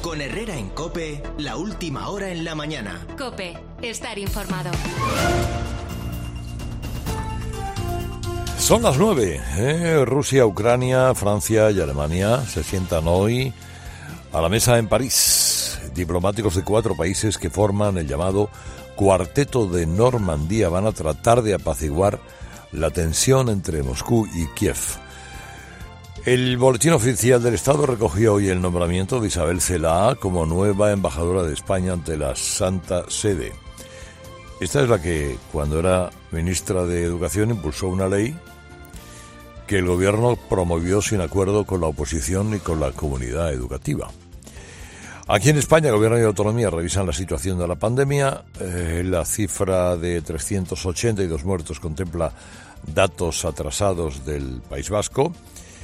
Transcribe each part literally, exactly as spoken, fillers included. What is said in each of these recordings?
Con Herrera en COPE, la última hora en la mañana. COPE, estar informado. Son las nueve. ¿eh? Rusia, Ucrania, Francia y Alemania se sientan hoy a la mesa en París. Diplomáticos de cuatro países que forman el llamado Cuarteto de Normandía van a tratar de apaciguar la tensión entre Moscú y Kiev. El Boletín Oficial del Estado recogió hoy el nombramiento de Isabel Celaá como nueva embajadora de España ante la Santa Sede. Esta es la que, cuando era ministra de Educación, impulsó una ley que el gobierno promovió sin acuerdo con la oposición y con la comunidad educativa. Aquí en España, el Gobierno y Autonomía revisan la situación de la pandemia. Eh, la cifra de trescientos ochenta y dos muertos contempla datos atrasados del País Vasco.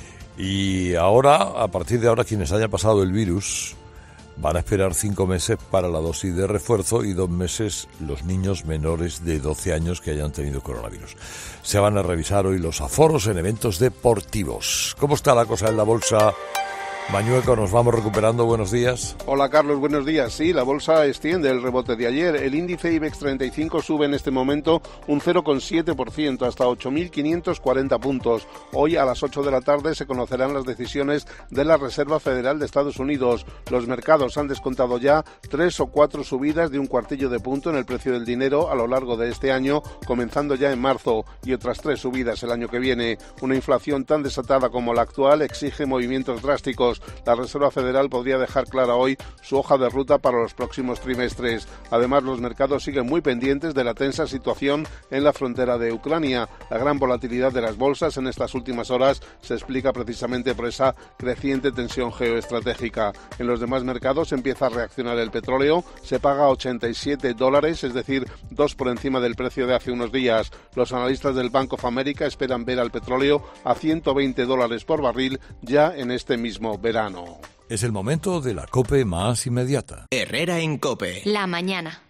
Y ahora, a partir de ahora, quienes hayan pasado el virus van a esperar cinco meses para la dosis de refuerzo y dos meses los niños menores de doce años que hayan tenido coronavirus. Se van a revisar hoy los aforos en eventos deportivos. ¿Cómo está la cosa en la bolsa? Mañueco, nos vamos recuperando. Buenos días. Hola, Carlos, buenos días. Sí, la bolsa extiende el rebote de ayer. El índice IBEX treinta y cinco sube en este momento un cero coma siete por ciento hasta ocho mil quinientos cuarenta puntos. Hoy a las ocho de la tarde se conocerán las decisiones de la Reserva Federal de Estados Unidos. Los mercados han descontado ya tres o cuatro subidas de un cuartillo de punto en el precio del dinero a lo largo de este año, comenzando ya en marzo, y otras tres subidas el año que viene. Una inflación tan desatada como la actual exige movimientos drásticos. La Reserva Federal podría dejar clara hoy su hoja de ruta para los próximos trimestres. Además, los mercados siguen muy pendientes de la tensa situación en la frontera de Ucrania. La gran volatilidad de las bolsas en estas últimas horas se explica precisamente por esa creciente tensión geoestratégica. En los demás mercados empieza a reaccionar el petróleo. Se paga ochenta y siete dólares, es decir, dos por encima del precio de hace unos días. Los analistas del Bank of America esperan ver al petróleo a ciento veinte dólares por barril ya en este mismo verano. Es el momento de la COPE más inmediata. Herrera en COPE. La mañana.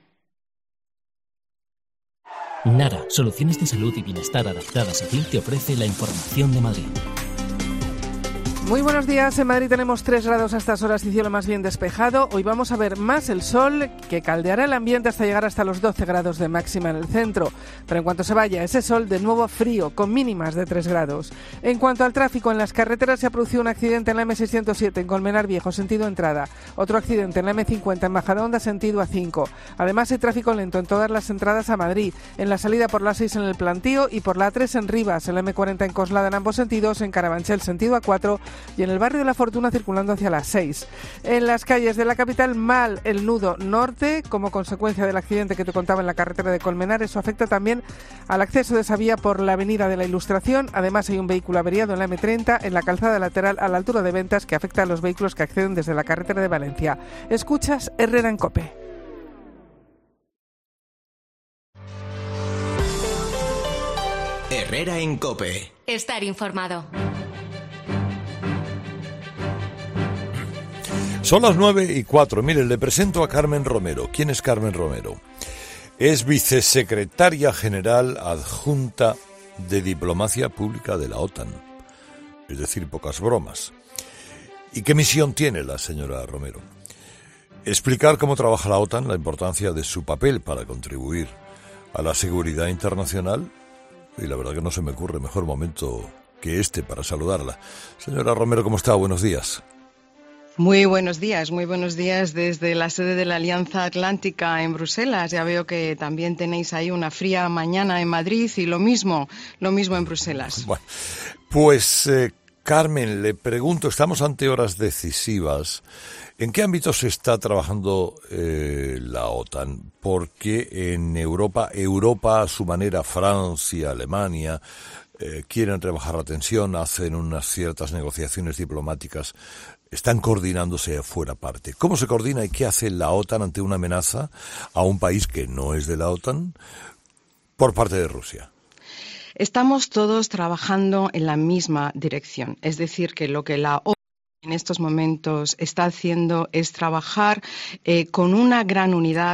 Nara, soluciones de salud y bienestar adaptadas a ti, te ofrece la información de Madrid. Muy buenos días. En Madrid tenemos tres grados a estas horas y cielo más bien despejado. Hoy vamos a ver más el sol, que caldeará el ambiente hasta llegar hasta los doce grados de máxima en el centro. Pero en cuanto se vaya ese sol, de nuevo frío, con mínimas de tres grados. En cuanto al tráfico, en las carreteras se ha producido un accidente en la eme seiscientos siete en Colmenar Viejo, sentido entrada. Otro accidente en la eme cincuenta en Majadahonda, sentido A cinco. Además hay tráfico lento en todas las entradas a Madrid. En la salida por la seis en el Plantío y por la A tres en Rivas. En la eme cuarenta en Coslada en ambos sentidos. En Carabanchel, sentido A cuatro. Y en el barrio de La Fortuna circulando hacia las seis. En las calles de la capital, mal el nudo norte como consecuencia del accidente que te contaba en la carretera de Colmenar. Eso afecta también al acceso de esa vía por la avenida de la Ilustración. Además hay un vehículo averiado en la eme treinta en la calzada lateral a la altura de Ventas que afecta a los vehículos que acceden desde la carretera de Valencia. Escuchas Herrera en COPE. Herrera en COPE. Estar informado. Son las nueve y cuatro. Miren, le presento a Carmen Romero. ¿Quién es Carmen Romero? Es vicesecretaria general adjunta de Diplomacia Pública de la OTAN. Es decir, pocas bromas. ¿Y qué misión tiene la señora Romero? Explicar cómo trabaja la OTAN, la importancia de su papel para contribuir a la seguridad internacional. Y la verdad que no se me ocurre mejor momento que este para saludarla. Señora Romero, ¿cómo está? Buenos días. Muy buenos días, muy buenos días desde la sede de la Alianza Atlántica en Bruselas. Ya veo que también tenéis ahí una fría mañana en Madrid y lo mismo, lo mismo en Bruselas. Bueno, pues eh, Carmen, le pregunto, estamos ante horas decisivas. ¿En qué ámbito se está trabajando eh, la OTAN? Porque en Europa, Europa a su manera, Francia, Alemania, eh, quieren rebajar la tensión, hacen unas ciertas negociaciones diplomáticas. Están coordinándose fuera parte. ¿Cómo se coordina y qué hace la OTAN ante una amenaza a un país que no es de la OTAN por parte de Rusia? Estamos todos trabajando en la misma dirección. Es decir, que lo que la OTAN en estos momentos está haciendo es trabajar eh, con una gran unidad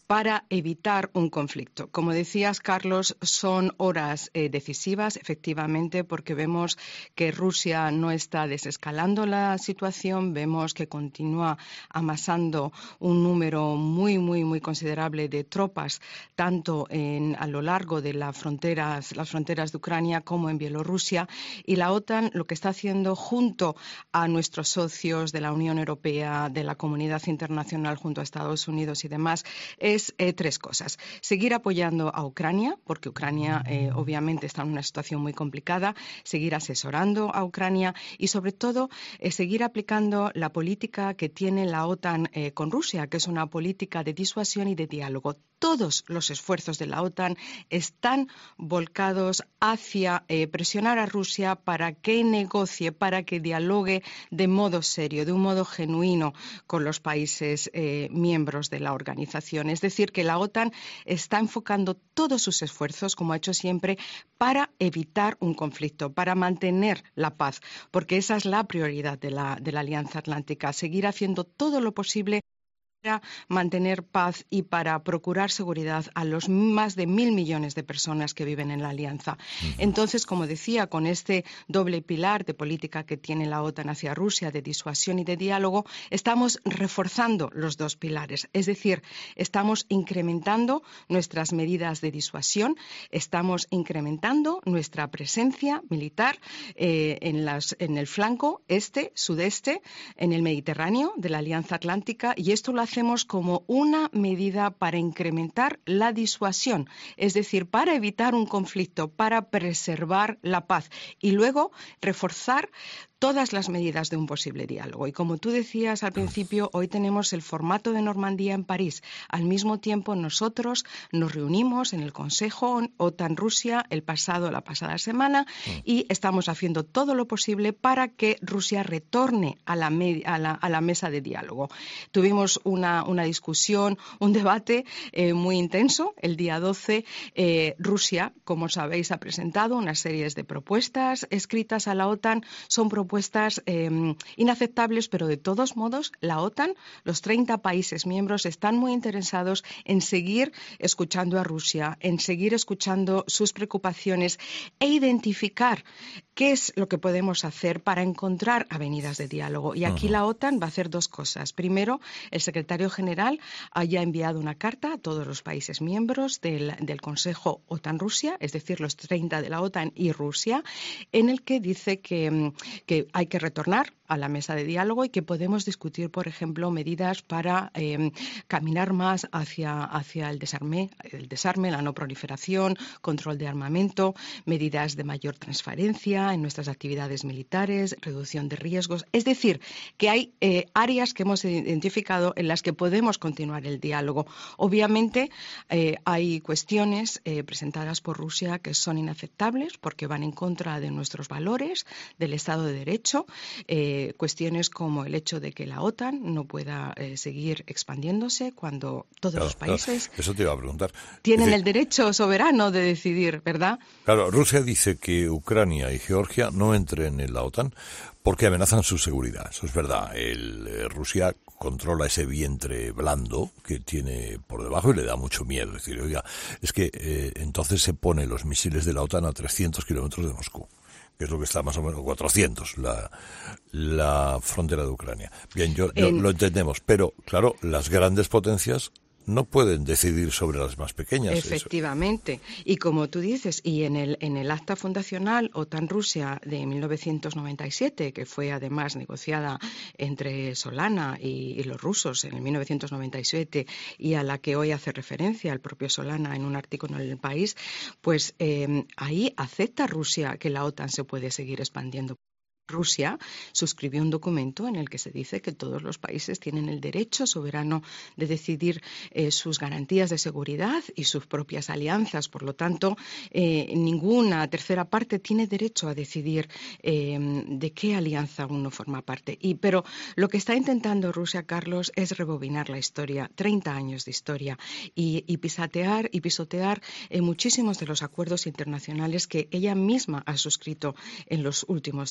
para evitar un conflicto. Como decías, Carlos, son horas eh, decisivas, efectivamente, porque vemos que Rusia no está desescalando la situación, vemos que continúa amasando un número muy, muy, muy considerable de tropas, tanto en, a lo largo de la fronteras, las fronteras de Ucrania como en Bielorrusia, y la OTAN lo que está haciendo junto a nuestros socios de la Unión Europea, de la comunidad internacional, junto a Estados Unidos y demás, es eh, tres cosas. Seguir apoyando a Ucrania, porque Ucrania eh, obviamente está en una situación muy complicada, seguir asesorando a Ucrania y sobre todo eh, seguir aplicando la política que tiene la OTAN eh, con Rusia, que es una política de disuasión y de diálogo. Todos los esfuerzos de la OTAN están volcados hacia eh, presionar a Rusia para que negocie, para que dialogue de modo serio, de un modo genuino con los países eh, miembros de la organización. Es decir, que la OTAN está enfocando todos sus esfuerzos, como ha hecho siempre, para evitar un conflicto, para mantener la paz, porque esa es la prioridad de la, de la Alianza Atlántica, seguir haciendo todo lo posible para mantener paz y para procurar seguridad a los más de mil millones de personas que viven en la alianza. Uh-huh. Entonces, como decía, con este doble pilar de política que tiene la OTAN hacia Rusia, de disuasión y de diálogo, estamos reforzando los dos pilares. Es decir, estamos incrementando nuestras medidas de disuasión, estamos incrementando nuestra presencia militar eh, en, las, en el flanco este, sudeste, en el Mediterráneo de la Alianza Atlántica, y esto lo hace hacemos como una medida para incrementar la disuasión, es decir, para evitar un conflicto, para preservar la paz y luego reforzar todas las medidas de un posible diálogo. Y como tú decías al principio, hoy tenemos el formato de Normandía en París. Al mismo tiempo, nosotros nos reunimos en el Consejo OTAN-Rusia el pasado, la pasada semana y estamos haciendo todo lo posible para que Rusia retorne a la, a la, a la mesa de diálogo. Tuvimos una, una discusión, un debate eh, muy intenso. El día doce, eh, Rusia, como sabéis, ha presentado una serie de propuestas escritas a la OTAN. Son propuestas propuestas eh, inaceptables, pero de todos modos la OTAN, los treinta países miembros están muy interesados en seguir escuchando a Rusia, en seguir escuchando sus preocupaciones e identificar qué es lo que podemos hacer para encontrar avenidas de diálogo. Y aquí uh-huh. la OTAN va a hacer dos cosas. Primero, el secretario general haya enviado una carta a todos los países miembros del, del Consejo OTAN-Rusia, es decir, los treinta de la OTAN y Rusia, en el que dice que, que hay que retornar a la mesa de diálogo y que podemos discutir, por ejemplo, medidas para eh, caminar más hacia, hacia el desarme, el desarme, la no proliferación, control de armamento, medidas de mayor transparencia en nuestras actividades militares, reducción de riesgos. Es decir, que hay eh, áreas que hemos identificado en las que podemos continuar el diálogo. Obviamente, eh, hay cuestiones eh, presentadas por Rusia que son inaceptables porque van en contra de nuestros valores, del Estado de Derecho, eh, cuestiones como el hecho de que la OTAN no pueda eh, seguir expandiéndose cuando todos claro, los países claro. Eso te iba a preguntar. tienen decir, el derecho soberano de decidir, ¿verdad? Claro, Rusia dice que Ucrania y Georgia no entren en la OTAN porque amenazan su seguridad. Eso es verdad. El, eh, Rusia controla ese vientre blando que tiene por debajo y le da mucho miedo. Es decir, oiga, es que eh, entonces se ponen los misiles de la OTAN a trescientos kilómetros de Moscú, que es lo que está más o menos, cuatrocientos, la, la frontera de Ucrania. Bien, yo, yo en... lo entendemos, pero claro, las grandes potencias no pueden decidir sobre las más pequeñas. Efectivamente. Eso. Y como tú dices, y en el, en el acta fundacional OTAN-Rusia de mil novecientos noventa y siete, que fue además negociada entre Solana y, y los rusos en el mil novecientos noventa y siete y a la que hoy hace referencia el propio Solana en un artículo en El País, pues eh, ahí acepta Rusia que la OTAN se puede seguir expandiendo. Rusia suscribió un documento en el que se dice que todos los países tienen el derecho soberano de decidir eh, sus garantías de seguridad y sus propias alianzas. Por lo tanto, eh, ninguna tercera parte tiene derecho a decidir eh, de qué alianza uno forma parte. Y, pero lo que está intentando Rusia, Carlos, es rebobinar la historia, treinta años de historia, y, y pisotear, y pisotear eh, muchísimos de los acuerdos internacionales que ella misma ha suscrito en los últimos treinta años.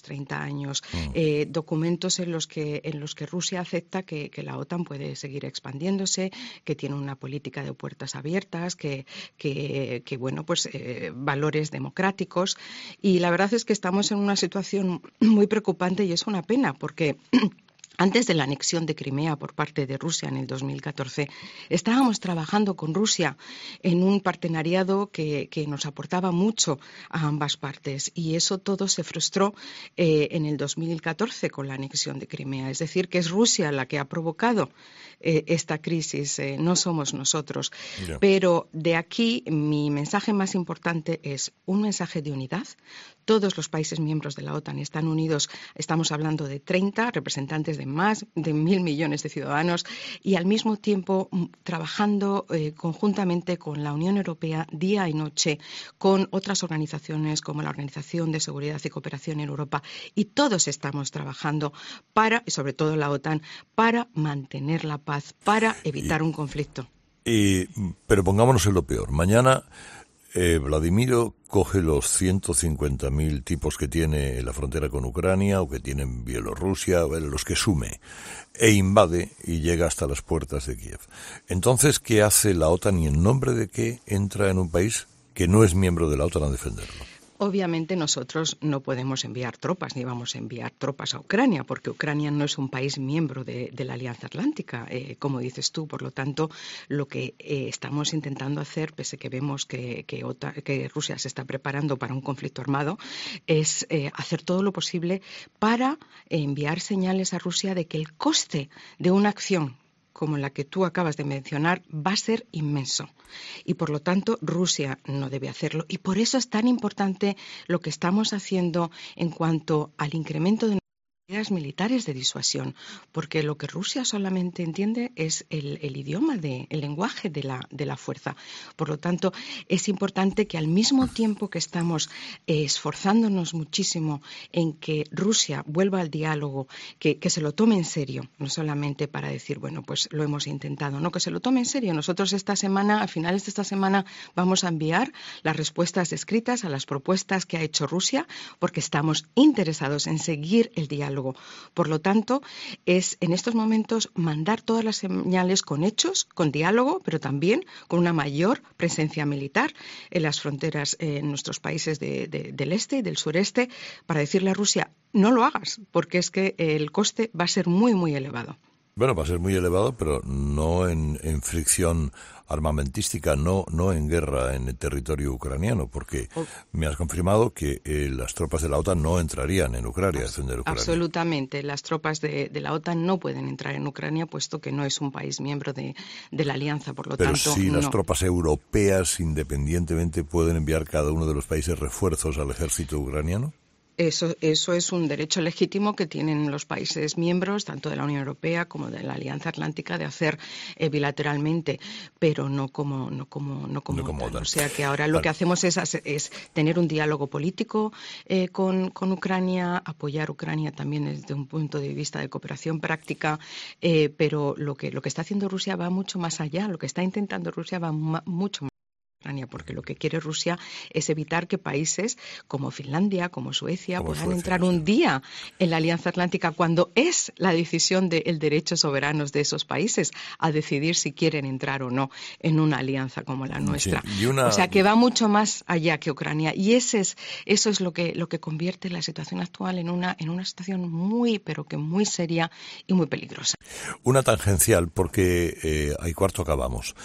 años, Mm. eh, documentos en los que en los que Rusia acepta que, que la OTAN puede seguir expandiéndose, que tiene una política de puertas abiertas, que, que, que bueno, pues eh, valores democráticos. Y la verdad es que estamos en una situación muy preocupante y es una pena porque antes de la anexión de Crimea por parte de Rusia en el dos mil catorce, estábamos trabajando con Rusia en un partenariado que, que nos aportaba mucho a ambas partes y eso todo se frustró eh, en el dos mil catorce con la anexión de Crimea. Es decir, que es Rusia la que ha provocado eh, esta crisis, eh, no somos nosotros. Yeah. Pero de aquí mi mensaje más importante es un mensaje de unidad. Todos los países miembros de la OTAN están unidos, estamos hablando de treinta representantes de más de mil millones de ciudadanos y al mismo tiempo trabajando eh, conjuntamente con la Unión Europea día y noche, con otras organizaciones como la Organización de Seguridad y Cooperación en Europa y todos estamos trabajando para, y sobre todo la OTAN, para mantener la paz, para evitar y, un conflicto. Y, pero pongámonos en lo peor. Mañana Eh, Vladimiro coge los ciento cincuenta mil tipos que tiene en la frontera con Ucrania o que tiene en Bielorrusia, los que sume, e invade y llega hasta las puertas de Kiev. Entonces, ¿qué hace la OTAN y en nombre de qué entra en un país que no es miembro de la OTAN a defenderlo? Obviamente nosotros no podemos enviar tropas, ni vamos a enviar tropas a Ucrania, porque Ucrania no es un país miembro de, de la Alianza Atlántica, eh, como dices tú. Por lo tanto, lo que eh, estamos intentando hacer, pese que vemos que, que, OTAN, que Rusia se está preparando para un conflicto armado, es eh, hacer todo lo posible para enviar señales a Rusia de que el coste de una acción como la que tú acabas de mencionar, va a ser inmenso. Y por lo tanto, Rusia no debe hacerlo. Y por eso es tan importante lo que estamos haciendo en cuanto al incremento de medidas militares de disuasión, porque lo que Rusia solamente entiende es el, el idioma, de, el lenguaje de la, de la fuerza. Por lo tanto, es importante que al mismo tiempo que estamos eh, esforzándonos muchísimo en que Rusia vuelva al diálogo, que, que se lo tome en serio, no solamente para decir, bueno, pues lo hemos intentado, no, que se lo tome en serio. Nosotros esta semana, a finales de esta semana, vamos a enviar las respuestas escritas a las propuestas que ha hecho Rusia, porque estamos interesados en seguir el diálogo. Por lo tanto, es en estos momentos mandar todas las señales con hechos, con diálogo, pero también con una mayor presencia militar en las fronteras eh, en nuestros países de, de, del este y del sureste, para decirle a Rusia, no lo hagas, porque es que el coste va a ser muy, muy elevado. Bueno, va a ser muy elevado, pero no en, en fricción armamentística, no no en guerra en el territorio ucraniano, porque oh. me has confirmado que eh, las tropas de la OTAN no entrarían en Ucrania a defender Ucrania. Absolutamente, las tropas de, de la OTAN no pueden entrar en Ucrania, puesto que no es un país miembro de, de la alianza, por lo pero tanto... Pero si no. las tropas europeas, independientemente, pueden enviar cada uno de los países refuerzos al ejército ucraniano. Eso, eso es un derecho legítimo que tienen los países miembros, tanto de la Unión Europea como de la Alianza Atlántica, de hacer eh, bilateralmente, pero no como no como no como, no como OTAN. O sea que ahora lo vale. que hacemos es, es tener un diálogo político eh, con, con Ucrania, apoyar a Ucrania también desde un punto de vista de cooperación práctica, eh, pero lo que lo que está haciendo Rusia va mucho más allá. Lo que está intentando Rusia va ma- mucho más. Porque lo que quiere Rusia es evitar que países como Finlandia, como Suecia, como puedan Suecia, entrar sí. un día en la Alianza Atlántica cuando es la decisión del derecho soberanos de esos países a decidir si quieren entrar o no en una alianza como la nuestra. Sí, y una... O sea, que va mucho más allá que Ucrania. Y ese es, eso es lo que, lo que convierte la situación actual en una, en una situación muy, pero que muy seria y muy peligrosa. Una tangencial, porque eh, ahí cuarto acabamos.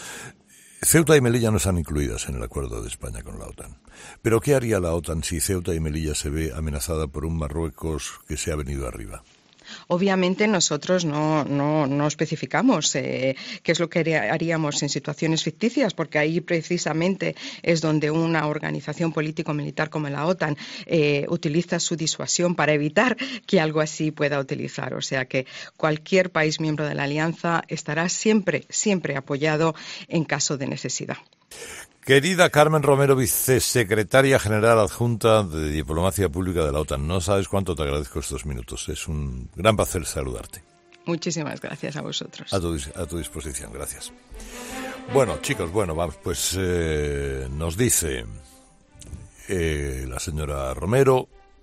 Ceuta y Melilla no están incluidas en el acuerdo de España con la OTAN. Pero ¿qué haría la OTAN si Ceuta y Melilla se ve amenazada por un Marruecos que se ha venido arriba? Obviamente nosotros no, no, no especificamos eh, qué es lo que haríamos en situaciones ficticias, porque ahí precisamente es donde una organización político-militar como la OTAN eh, utiliza su disuasión para evitar que algo así pueda utilizar. O sea que cualquier país miembro de la Alianza estará siempre, siempre apoyado en caso de necesidad. Querida Carmen Romero, vicesecretaria general adjunta de Diplomacia Pública de la OTAN, no sabes cuánto te agradezco estos minutos. Es un gran placer saludarte. Muchísimas gracias a vosotros. A tu, a tu disposición, gracias. Bueno, chicos, bueno, vamos, pues eh, nos dice eh, la señora Romero,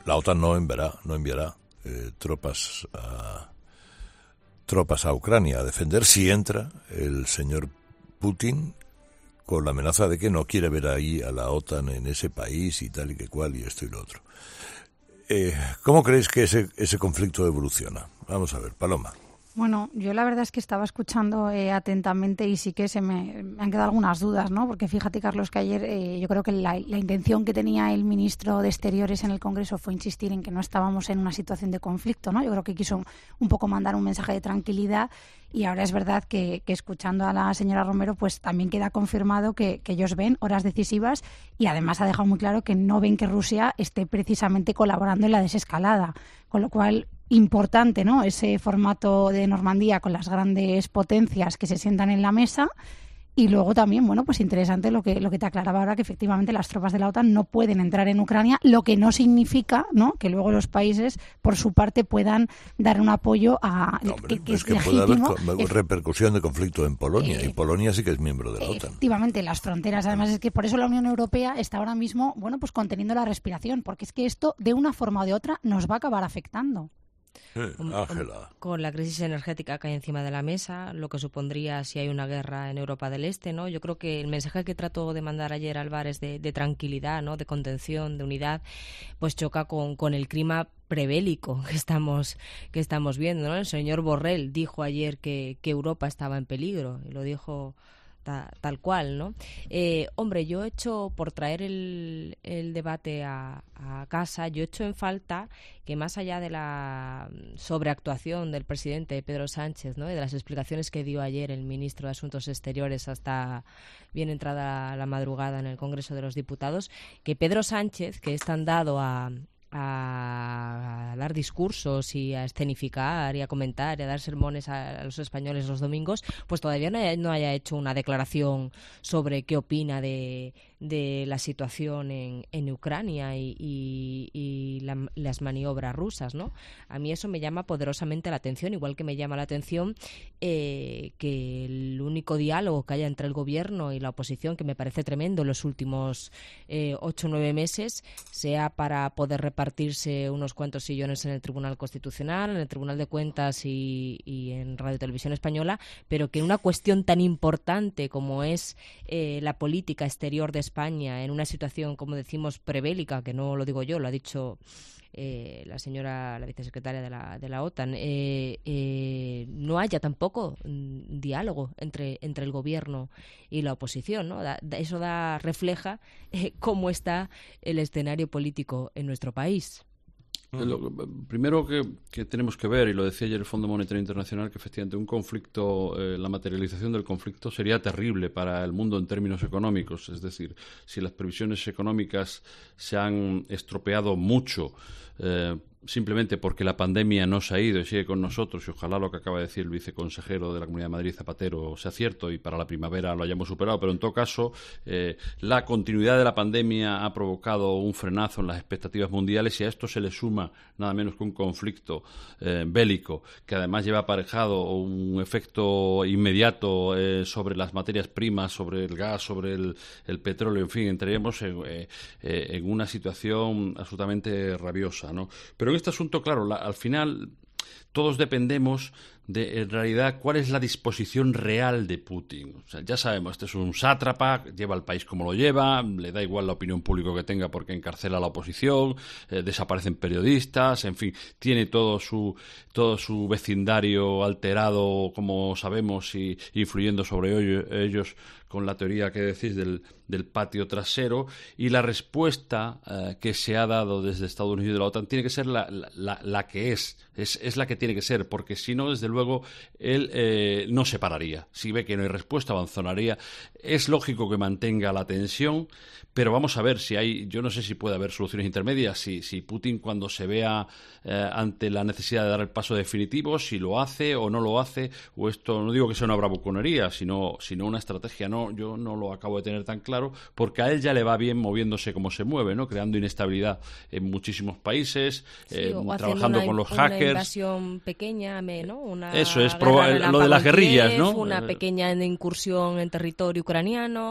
la OTAN no enviará, no enviará eh, tropas a tropas a Ucrania a defender si entra el señor Putin con la amenaza de que no quiere ver ahí a la OTAN en ese país y tal y que cual y esto y lo otro. Eh, ¿Cómo creéis que ese, ese conflicto evoluciona? Vamos a ver, Paloma. Bueno, yo la verdad es que estaba escuchando eh, atentamente y sí que se me, me han quedado algunas dudas, ¿no? Porque fíjate, Carlos, que ayer eh, yo creo que la, la intención que tenía el ministro de Exteriores en el Congreso fue insistir en que no estábamos en una situación de conflicto, ¿no? Yo creo que quiso un poco mandar un mensaje de tranquilidad y ahora es verdad que, que escuchando a la señora Romero pues también queda confirmado que, que ellos ven horas decisivas y además ha dejado muy claro que no ven que Rusia esté precisamente colaborando en la desescalada, con lo cual importante, ¿no? Ese formato de Normandía con las grandes potencias que se sientan en la mesa y luego también, bueno, pues interesante lo que lo que te aclaraba ahora, que efectivamente las tropas de la OTAN no pueden entrar en Ucrania, lo que no significa, ¿no?, que luego los países por su parte puedan dar un apoyo a no, hombre, que, que es es que legítimo. puede haber es, repercusión de conflicto en Polonia eh, y Polonia sí que es miembro de la OTAN. Efectivamente, las fronteras, además es que por eso la Unión Europea está ahora mismo, bueno, pues conteniendo la respiración, porque es que esto de una forma o de otra nos va a acabar afectando. Eh, Ángela. Con la crisis energética que hay encima de la mesa, lo que supondría si hay una guerra en Europa del Este, ¿no? Yo creo que el mensaje que trató de mandar ayer Álvarez de, de tranquilidad, ¿no?, de contención, de unidad, pues choca con, con el clima prebélico que estamos que estamos viendo, ¿no? El señor Borrell dijo ayer que, que Europa estaba en peligro y lo dijo ta, tal cual, ¿no? Eh, hombre, yo he hecho, por traer el, el debate a, a casa, yo he hecho en falta que más allá de la sobreactuación del presidente Pedro Sánchez, ¿no?, y de las explicaciones que dio ayer el ministro de Asuntos Exteriores hasta bien entrada la madrugada en el Congreso de los Diputados, que Pedro Sánchez, que es tan dado a a dar discursos y a escenificar y a comentar y a dar sermones a, a los españoles los domingos, pues todavía no haya, no haya hecho una declaración sobre qué opina de, de la situación en, en Ucrania y, y, y la, las maniobras rusas, ¿no? A mí eso me llama poderosamente la atención, igual que me llama la atención eh, que el único diálogo que haya entre el gobierno y la oposición, que me parece tremendo en los últimos eh, ocho o nueve meses, sea para poder repartirse unos cuantos sillones en el Tribunal Constitucional, en el Tribunal de Cuentas y, y en Radio Televisión Española, pero que una cuestión tan importante como es eh, la política exterior de España en una situación, como decimos, prebélica, que no lo digo yo, lo ha dicho eh, la señora, la vicesecretaria de la, de la OTAN, eh, eh, no haya tampoco mm, diálogo entre, entre el gobierno y la oposición, ¿no? Da, da, eso da, refleja eh, cómo está el escenario político en nuestro país. Lo primero que, que tenemos que ver, y lo decía ayer el Fondo Monetario Internacional, que efectivamente un conflicto, eh, la materialización del conflicto sería terrible para el mundo en términos económicos. Es decir, si las previsiones económicas se han estropeado mucho eh, simplemente porque la pandemia no se ha ido y sigue con nosotros, y ojalá lo que acaba de decir el viceconsejero de la Comunidad de Madrid, Zapatero, sea cierto y para la primavera lo hayamos superado, pero en todo caso eh, la continuidad de la pandemia ha provocado un frenazo en las expectativas mundiales, y a esto se le suma nada menos que un conflicto eh, bélico que además lleva aparejado un efecto inmediato eh, sobre las materias primas, sobre el gas, sobre el, el petróleo, en fin, entraríamos en, eh, eh, en una situación absolutamente rabiosa, ¿no? Pero en este asunto, claro, la, al final todos dependemos de, en realidad, cuál es la disposición real de Putin. O sea, ya sabemos, este es un sátrapa, lleva el país como lo lleva, le da igual la opinión pública que tenga porque encarcela a la oposición, eh, desaparecen periodistas, en fin, tiene todo su todo su vecindario alterado, como sabemos, y influyendo sobre ellos, ellos con la teoría que decís del, del patio trasero, y la respuesta eh, que se ha dado desde Estados Unidos y de la OTAN tiene que ser la, la, la que es, es, es la que tiene que ser, porque si no, desde luego, él eh, no se pararía. Si ve que no hay respuesta, abandonaría. Es lógico que mantenga la tensión, pero vamos a ver si hay, yo no sé si puede haber soluciones intermedias, si, si Putin, cuando se vea eh, ante la necesidad de dar el paso definitivo, si lo hace o no lo hace, o esto, no digo que sea una bravuconería, sino, sino una estrategia, no, yo no lo acabo de tener tan claro, porque a él ya le va bien moviéndose como se mueve, ¿no? Creando inestabilidad en muchísimos países, sí, eh, trabajando una, con los hackers. Una invasión pequeña, ¿no? Una Eso es, proba- lo de las guerrillas, ¿no? Una pequeña incursión en territorio ucraniano.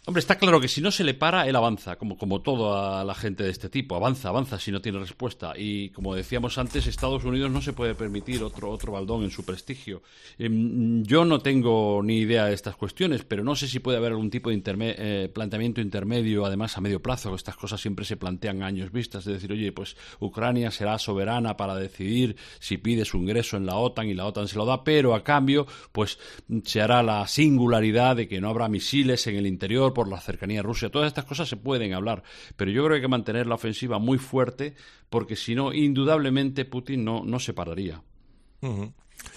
Hombre, está claro que si no se le para, él avanza, como, como toda la gente de este tipo. Avanza, avanza si no tiene respuesta. Y como decíamos antes, Estados Unidos no se puede permitir otro, otro baldón en su prestigio. Eh, yo no tengo ni idea de estas cuestiones, pero no sé si puede haber algún tipo de interme- eh, planteamiento intermedio, además a medio plazo. Estas cosas siempre se plantean a años vistas. Es decir, oye, pues Ucrania será soberana para decidir si pide su ingreso en la OTAN y la OTAN se lo da, pero a cambio, pues se hará la singularidad de que no habrá misiles en el interior por la cercanía a Rusia. Todas estas cosas se pueden hablar, pero yo creo que hay que mantener la ofensiva muy fuerte, porque si no, indudablemente Putin no, no se pararía. Uh-huh.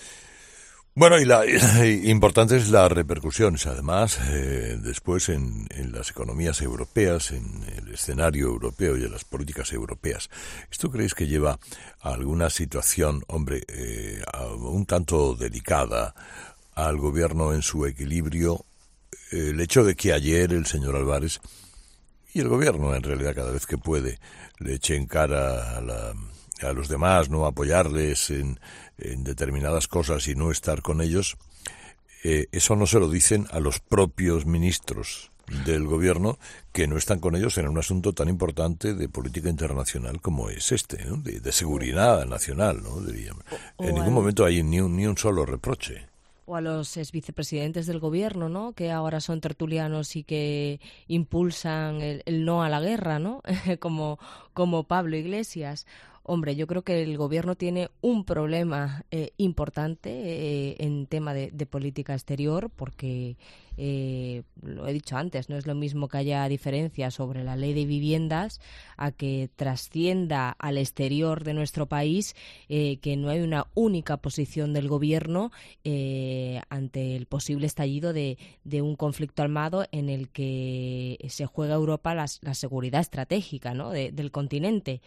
Bueno, y la y importante es las repercusiones, además, eh, después en, en las economías europeas, en el escenario europeo y en las políticas europeas. ¿Esto creéis que lleva a alguna situación, hombre, eh, a un tanto delicada al gobierno en su equilibrio? El hecho de que ayer el señor Álvarez y el gobierno, en realidad, cada vez que puede, le eche en cara a, la, a los demás, no apoyarles en, en determinadas cosas y no estar con ellos, eh, eso no se lo dicen a los propios ministros del gobierno que no están con ellos en un asunto tan importante de política internacional como es este, ¿no? de, de seguridad nacional, ¿no? Diríamos. En ningún momento hay ni un, ni un solo reproche. O a los ex vicepresidentes del gobierno, ¿no? Que ahora son tertulianos y que impulsan el, el no a la guerra, ¿no? como, como Pablo Iglesias. Hombre, yo creo que el gobierno tiene un problema eh, importante eh, en tema de, de política exterior, porque eh, lo he dicho antes, no es lo mismo que haya diferencias sobre la ley de viviendas a que trascienda al exterior de nuestro país, eh, que no hay una única posición del gobierno eh, ante el posible estallido de, de un conflicto armado en el que se juega Europa la, la seguridad estratégica, ¿no? de, del continente.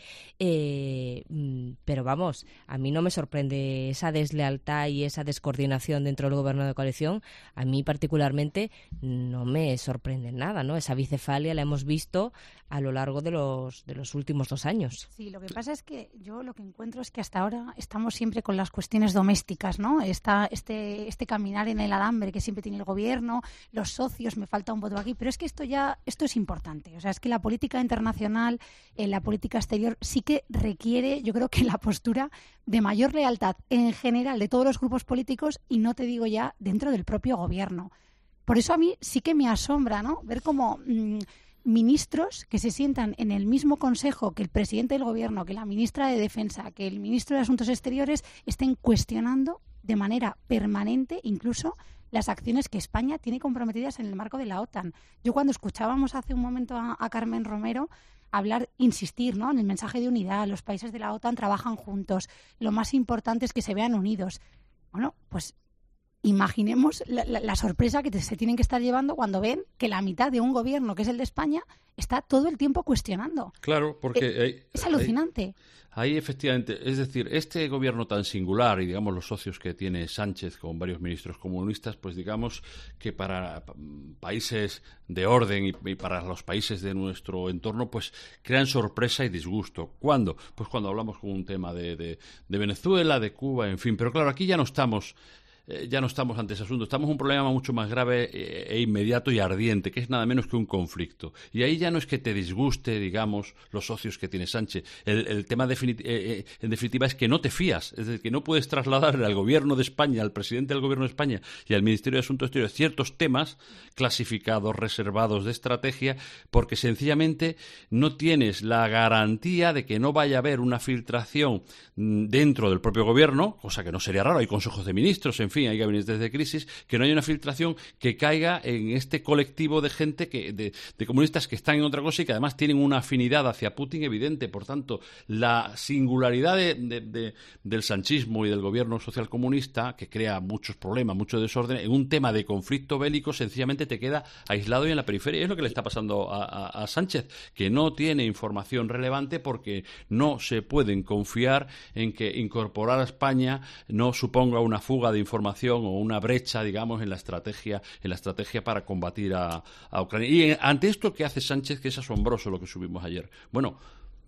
Eh, pero vamos, a mí no me sorprende esa deslealtad y esa descoordinación dentro del gobierno de coalición. A mí particularmente no me sorprende nada, ¿no? Esa bicefalia la hemos visto a lo largo de los de los últimos dos años. Sí, lo que pasa es que yo lo que encuentro es que hasta ahora estamos siempre con las cuestiones domésticas, ¿no? Esta, este, este caminar en el alambre que siempre tiene el gobierno, los socios, me falta un voto aquí, pero es que esto ya esto es importante. O sea, es que la política internacional, eh, la política exterior sí que requiere, yo creo que la postura de mayor lealtad en general de todos los grupos políticos y no te digo ya dentro del propio gobierno. Por eso a mí sí que me asombra, ¿no? Ver cómo mmm, ministros que se sientan en el mismo consejo que el presidente del gobierno, que la ministra de Defensa, que el ministro de Asuntos Exteriores estén cuestionando de manera permanente incluso las acciones que España tiene comprometidas en el marco de la OTAN. Yo cuando escuchábamos hace un momento a, a Carmen Romero hablar, insistir, ¿no? En el mensaje de unidad, los países de la OTAN trabajan juntos, lo más importante es que se vean unidos. Bueno, pues imaginemos la, la, la sorpresa que te, se tienen que estar llevando cuando ven que la mitad de un gobierno, que es el de España, está todo el tiempo cuestionando. Claro, porque... Eh, hay, es alucinante. Ahí, efectivamente, es decir, este gobierno tan singular y, digamos, los socios que tiene Sánchez con varios ministros comunistas, pues digamos que para países de orden y, y para los países de nuestro entorno, pues crean sorpresa y disgusto. ¿Cuándo? Pues cuando hablamos con un tema de, de, de Venezuela, de Cuba, en fin. Pero claro, aquí ya no estamos... ya no estamos ante ese asunto, estamos en un problema mucho más grave e inmediato y ardiente, que es nada menos que un conflicto. Y ahí ya no es que te disguste, digamos, los socios que tiene Sánchez. El, el tema definit- eh, eh, en definitiva es que no te fías, es decir, que no puedes trasladarle al gobierno de España, al presidente del gobierno de España y al Ministerio de Asuntos Exteriores ciertos temas clasificados, reservados de estrategia, porque sencillamente no tienes la garantía de que no vaya a haber una filtración dentro del propio gobierno, cosa que no sería raro, hay consejos de ministros, en fin, hay gabinetes de crisis, que no haya una filtración que caiga en este colectivo de gente, que de, de comunistas que están en otra cosa y que además tienen una afinidad hacia Putin evidente. Por tanto, la singularidad de, de, de, del sanchismo y del gobierno socialcomunista, que crea muchos problemas, mucho desorden, en un tema de conflicto bélico sencillamente te queda aislado y en la periferia. Y es lo que le está pasando a, a, a Sánchez, que no tiene información relevante porque no se pueden confiar en que incorporar a España no suponga una fuga de información o una brecha, digamos, en la estrategia en la estrategia para combatir a, a Ucrania. Y ante esto, ¿qué hace Sánchez? Que es asombroso lo que subimos ayer. Bueno,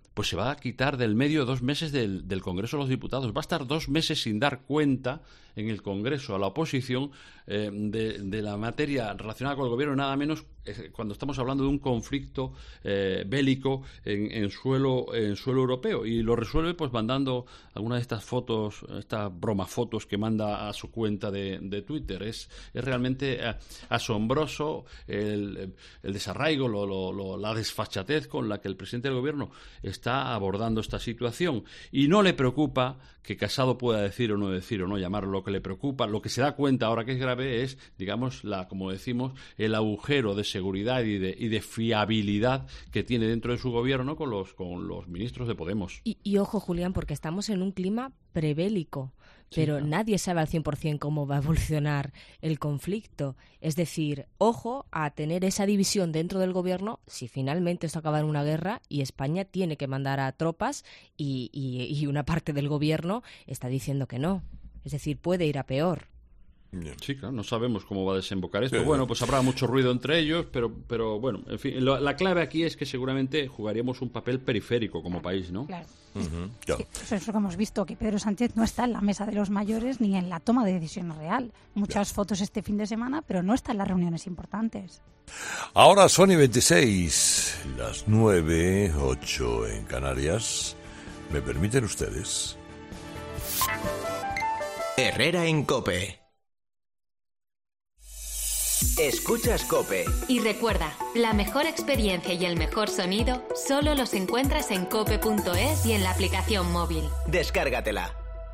pues se va a quitar del medio dos meses del, del Congreso de los Diputados. Va a estar dos meses sin dar cuenta en el Congreso a la oposición eh, de, de la materia relacionada con el gobierno, nada menos eh, cuando estamos hablando de un conflicto eh, bélico en, en suelo en suelo europeo, y lo resuelve pues mandando algunas de estas fotos, estas bromafotos que manda a su cuenta de, de Twitter. Es, es realmente eh, asombroso el, el desarraigo, lo, lo, lo, la desfachatez con la que el presidente del gobierno está abordando esta situación, y no le preocupa que Casado pueda decir o no decir o no llamarlo. Lo que le preocupa, lo que se da cuenta ahora que es grave es, digamos, la, como decimos, el agujero de seguridad y de, y de fiabilidad que tiene dentro de su gobierno con los, con los ministros de Podemos. Y, y ojo, Julián, porque estamos en un clima prebélico, pero sí, claro, nadie sabe al cien por ciento cómo va a evolucionar el conflicto. Es decir, ojo a tener esa división dentro del gobierno si finalmente esto acaba en una guerra y España tiene que mandar a tropas y, y, y una parte del gobierno está diciendo que no. Es decir, puede ir a peor. Sí, claro, no sabemos cómo va a desembocar esto. Sí. Bueno, pues habrá mucho ruido entre ellos, pero, pero bueno, en fin, lo, la clave aquí es que seguramente jugaríamos un papel periférico como país, ¿no? Claro. Uh-huh, claro. Sí, eso es lo que hemos visto, que Pedro Sánchez no está en la mesa de los mayores ni en la toma de decisiones real. Muchas claro. fotos este fin de semana, pero no está en las reuniones importantes. Ahora son y veintiséis, las nueve, ocho en Canarias. ¿Me permiten ustedes? Herrera en COPE. Escuchas COPE. Y recuerda, la mejor experiencia y el mejor sonido solo los encuentras en cope punto es y en la aplicación móvil. Descárgatela.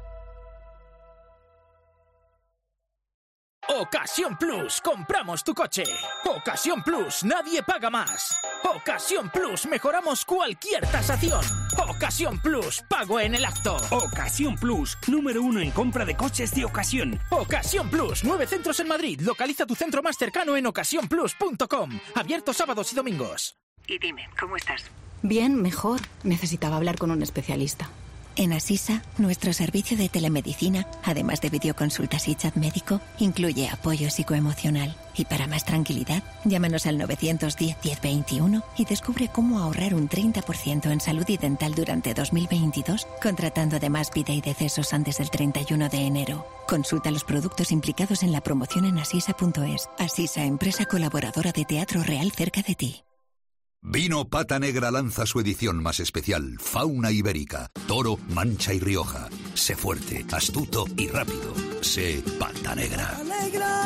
Ocasión Plus, compramos tu coche. Ocasión Plus, nadie paga más. Ocasión Plus, mejoramos cualquier tasación. Ocasión Plus, pago en el acto. Ocasión Plus, número uno en compra de coches de ocasión. Ocasión Plus, nueve centros en Madrid. Localiza tu centro más cercano en ocasión plus punto com. Abierto sábados y domingos. Y dime, ¿cómo estás? Bien, mejor. Necesitaba hablar con un especialista. En Asisa, nuestro servicio de telemedicina, además de videoconsultas y chat médico, incluye apoyo psicoemocional. Y para más tranquilidad, llámanos al nueve uno cero, diez veintiuno y descubre cómo ahorrar un treinta por ciento en salud y dental durante dos mil veintidós, contratando además vida y decesos antes del treinta y uno de enero. Consulta los productos implicados en la promoción en asisa punto es. Asisa, empresa colaboradora de Teatro Real cerca de ti. Vino Pata Negra lanza su edición más especial, Fauna Ibérica, Toro, Mancha y Rioja. Sé fuerte, astuto y rápido. Sé Pata Negra. Pata Negra,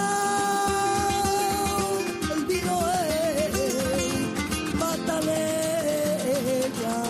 el vino es Pata Negra.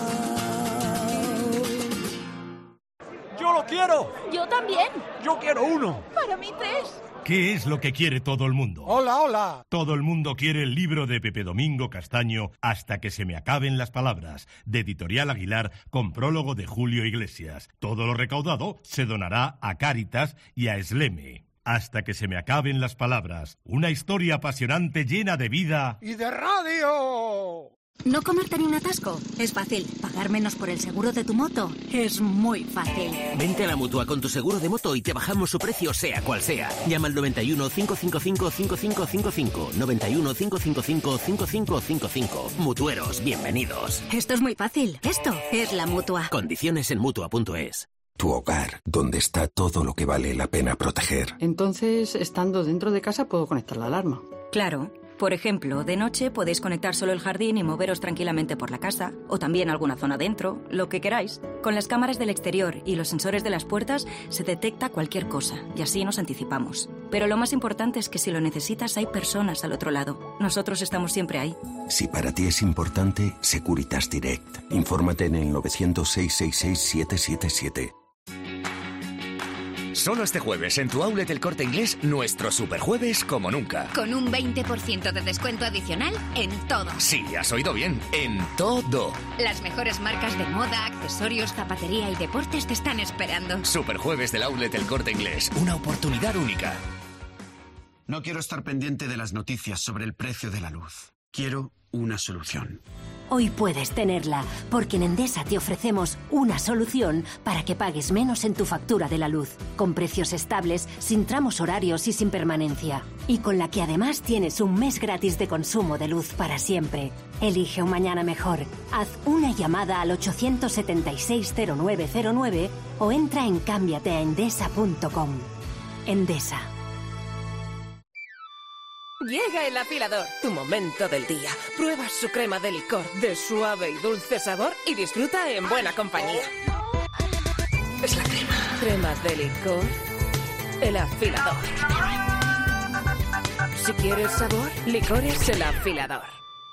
¡Yo lo quiero! ¡Yo también! ¡Yo quiero uno! ¡Para mí tres! ¿Qué es lo que quiere todo el mundo? ¡Hola, hola! Todo el mundo quiere el libro de Pepe Domingo Castaño, Hasta que se me acaben las palabras, de Editorial Aguilar, con prólogo de Julio Iglesias. Todo lo recaudado se donará a Cáritas y a Esleme. Hasta que se me acaben las palabras. Una historia apasionante llena de vida... ¡Y de radio! No comerte ni un atasco. Es fácil. Pagar menos por el seguro de tu moto es muy fácil. Vente a la Mutua con tu seguro de moto y te bajamos su precio sea cual sea. Llama al noventa y uno, cinco cinco cinco, cinco cinco cinco cinco. noventa y uno, cinco cinco cinco, cinco cinco cinco cinco. Mutueros, bienvenidos. Esto es muy fácil. Esto es la Mutua. Condiciones en Mutua punto es. Tu hogar, donde está todo lo que vale la pena proteger. Entonces, estando dentro de casa, puedo conectar la alarma. Claro. Por ejemplo, de noche podéis conectar solo el jardín y moveros tranquilamente por la casa, o también alguna zona dentro, lo que queráis. Con las cámaras del exterior y los sensores de las puertas se detecta cualquier cosa, y así nos anticipamos. Pero lo más importante es que si lo necesitas hay personas al otro lado. Nosotros estamos siempre ahí. Si para ti es importante, Securitas Direct. Infórmate en el novecientos, seiscientos sesenta y seis, siete siete siete. Solo este jueves en tu outlet El Corte Inglés, nuestro superjueves como nunca. Con un veinte por ciento de descuento adicional en todo. Sí, has oído bien, en todo. Las mejores marcas de moda, accesorios, zapatería y deportes te están esperando. Superjueves del outlet El Corte Inglés, una oportunidad única. No quiero estar pendiente de las noticias sobre el precio de la luz. Quiero una solución. Hoy puedes tenerla, porque en Endesa te ofrecemos una solución para que pagues menos en tu factura de la luz, con precios estables, sin tramos horarios y sin permanencia. Y con la que además tienes un mes gratis de consumo de luz para siempre. Elige un mañana mejor. Haz una llamada al ochocientos setenta y seis cero nueve cero nueve o entra en cámbiate a endesa punto com. Endesa. Llega el afilador, tu momento del día. Prueba su crema de licor de suave y dulce sabor y disfruta en buena compañía. Es la crema. Crema de licor, el afilador. Si quieres sabor, licores el afilador.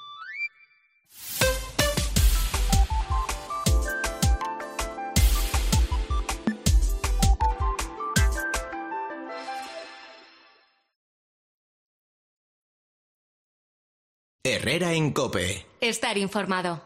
Herrera en COPE. Estar informado.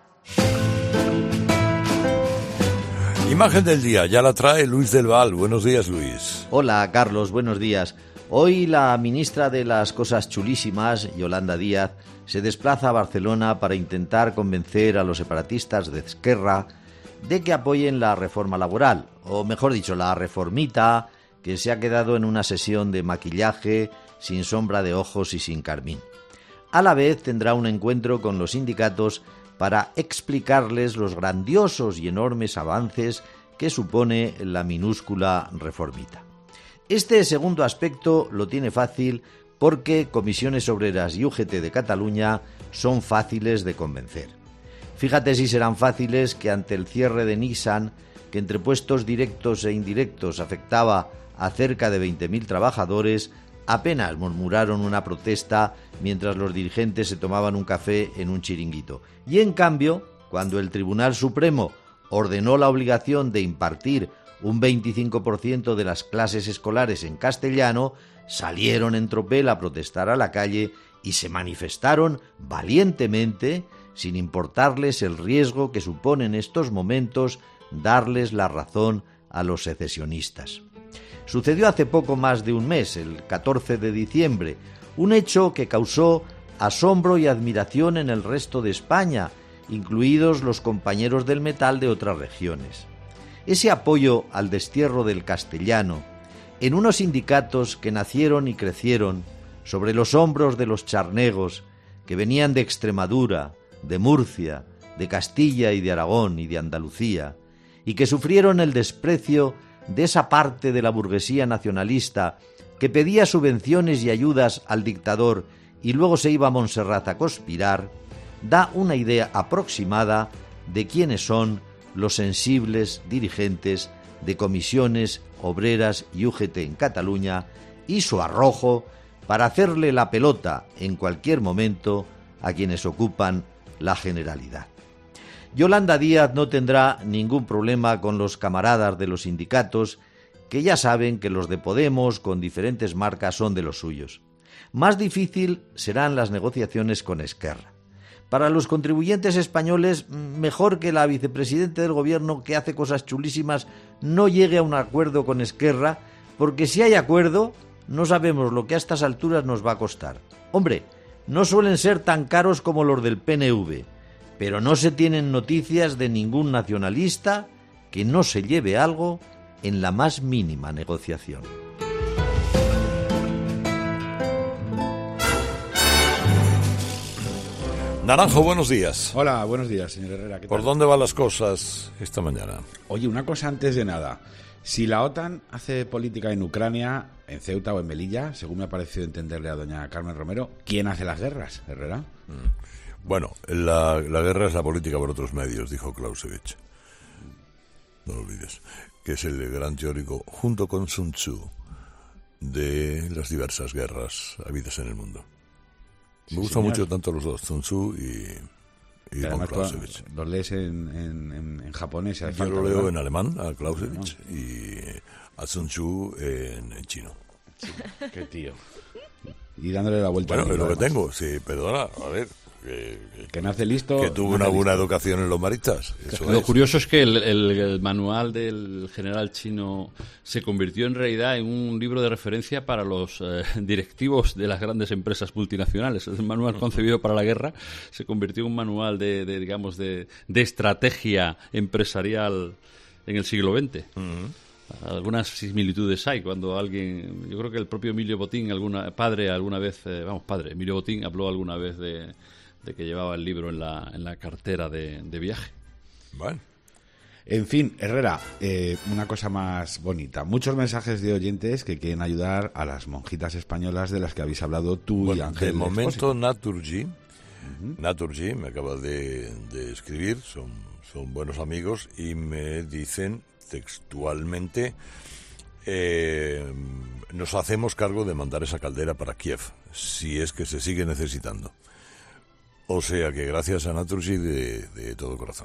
Imagen del día, ya la trae Luis del Val. Buenos días, Luis. Hola, Carlos, buenos días. Hoy la ministra de las Cosas Chulísimas, Yolanda Díaz, se desplaza a Barcelona para intentar convencer a los separatistas de Esquerra de que apoyen la reforma laboral, o mejor dicho, la reformita que se ha quedado en una sesión de maquillaje, sin sombra de ojos y sin carmín. A la vez tendrá un encuentro con los sindicatos para explicarles los grandiosos y enormes avances que supone la minúscula reformita. Este segundo aspecto lo tiene fácil porque Comisiones Obreras y U G T de Cataluña son fáciles de convencer. Fíjate si serán fáciles que ante el cierre de Nissan, que entre puestos directos e indirectos afectaba a cerca de veinte mil trabajadores, apenas murmuraron una protesta mientras los dirigentes se tomaban un café en un chiringuito. Y en cambio, cuando el Tribunal Supremo ordenó la obligación de impartir un veinticinco por ciento de las clases escolares en castellano, salieron en tropel a protestar a la calle y se manifestaron valientemente, sin importarles el riesgo que supone en estos momentos darles la razón a los secesionistas. Sucedió hace poco más de un mes, el catorce de diciembre, un hecho que causó asombro y admiración en el resto de España, incluidos los compañeros del metal de otras regiones. Ese apoyo al destierro del castellano, en unos sindicatos que nacieron y crecieron sobre los hombros de los charnegos, que venían de Extremadura, de Murcia, de Castilla y de Aragón y de Andalucía, y que sufrieron el desprecio de esa parte de la burguesía nacionalista que pedía subvenciones y ayudas al dictador y luego se iba a Montserrat a conspirar, da una idea aproximada de quiénes son los sensibles dirigentes de Comisiones Obreras y U G T en Cataluña y su arrojo para hacerle la pelota en cualquier momento a quienes ocupan la Generalidad. Yolanda Díaz no tendrá ningún problema con los camaradas de los sindicatos, que ya saben que los de Podemos con diferentes marcas son de los suyos. Más difícil serán las negociaciones con Esquerra. Para los contribuyentes españoles, mejor que la vicepresidenta del gobierno, que hace cosas chulísimas, no llegue a un acuerdo con Esquerra, porque si hay acuerdo, no sabemos lo que a estas alturas nos va a costar. Hombre, no suelen ser tan caros como los del P N V, pero no se tienen noticias de ningún nacionalista que no se lleve algo en la más mínima negociación. Naranjo, buenos días. Hola, buenos días, señor Herrera. ¿Qué tal? ¿Por dónde van las cosas esta mañana? Oye, una cosa antes de nada. Si la OTAN hace política en Ucrania, en Ceuta o en Melilla, según me ha parecido entenderle a doña Carmen Romero, ¿quién hace las guerras, Herrera? Mm. Bueno, la, la guerra es la política por otros medios, dijo Clausewitz. No lo olvides. Que es el gran teórico, junto con Sun Tzu, de las diversas guerras habidas en el mundo. Me sí, gustan mucho tanto los dos, Sun Tzu y, y von Clausewitz. Los lees en, en, en, en japonés. Yo falta, lo leo ¿verdad? En alemán, a Clausewitz, no. Y a Sun Tzu en, en chino. Sí, qué tío. Y dándole la vuelta. Bueno, es lo que tengo, sí, perdona, a ver... Que, que nace listo. Que tuvo una buena listo. educación en los maristas. Eso Lo es. curioso es que el, el, el manual del general chino se convirtió en realidad en un libro de referencia para los eh, directivos de las grandes empresas multinacionales. El manual concebido para la guerra se convirtió en un manual de, de digamos, de, de estrategia empresarial en el siglo veinte. Uh-huh. Algunas similitudes hay cuando alguien, yo creo que el propio Emilio Botín, alguna padre alguna vez, eh, vamos padre, Emilio Botín habló alguna vez de, de que llevaba el libro en la, en la cartera de, de viaje. Bueno. En fin, Herrera, eh, una cosa más bonita. Muchos mensajes de oyentes que quieren ayudar a las monjitas españolas de las que habéis hablado tú bueno, y Ángel. De momento, Naturgy, uh-huh. Naturgy me acaba de, de escribir, son, son buenos amigos y me dicen textualmente, eh, nos hacemos cargo de mandar esa caldera para Kiev, si es que se sigue necesitando. O sea que gracias a Naturgy de, de todo corazón.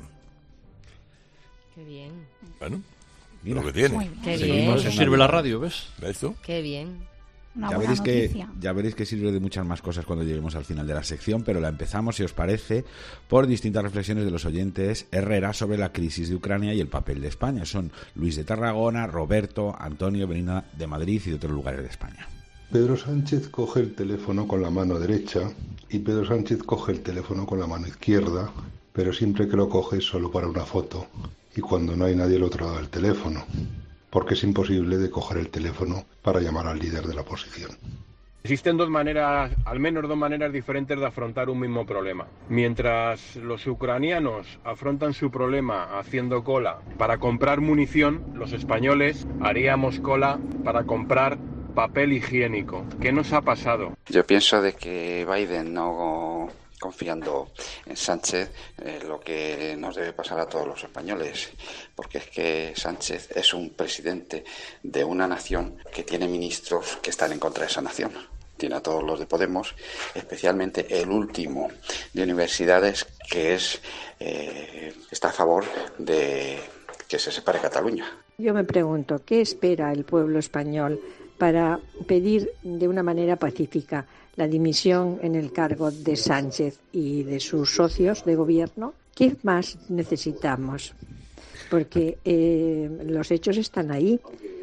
Qué bien. Bueno, mira, lo que tiene. Qué bien. Sirve la radio, ¿ves? ¿Ves tú? Qué bien. Ya veréis, que, ya veréis que sirve de muchas más cosas cuando lleguemos al final de la sección, pero la empezamos, si os parece, por distintas reflexiones de los oyentes Herrera sobre la crisis de Ucrania y el papel de España. Son Luis de Tarragona, Roberto, Antonio, Benina de Madrid y de otros lugares de España. Pedro Sánchez coge el teléfono con la mano derecha y Pedro Sánchez coge el teléfono con la mano izquierda, pero siempre que lo coge es solo para una foto y cuando no hay nadie al otro lado del teléfono, porque es imposible de coger el teléfono para llamar al líder de la oposición. Existen dos maneras, al menos dos maneras diferentes de afrontar un mismo problema. Mientras los ucranianos afrontan su problema haciendo cola para comprar munición, los españoles haríamos cola para comprar papel higiénico. ¿Qué nos ha pasado? Yo pienso de que Biden, no confiando en Sánchez, eh, lo que nos debe pasar a todos los españoles, porque es que Sánchez es un presidente de una nación que tiene ministros que están en contra de esa nación. Tiene a todos los de Podemos, especialmente el último de universidades que es eh, está a favor de que se separe Cataluña. Yo me pregunto, ¿qué espera el pueblo español para pedir de una manera pacífica la dimisión en el cargo de Sánchez y de sus socios de gobierno? ¿Qué más necesitamos? Porque eh, los hechos están ahí.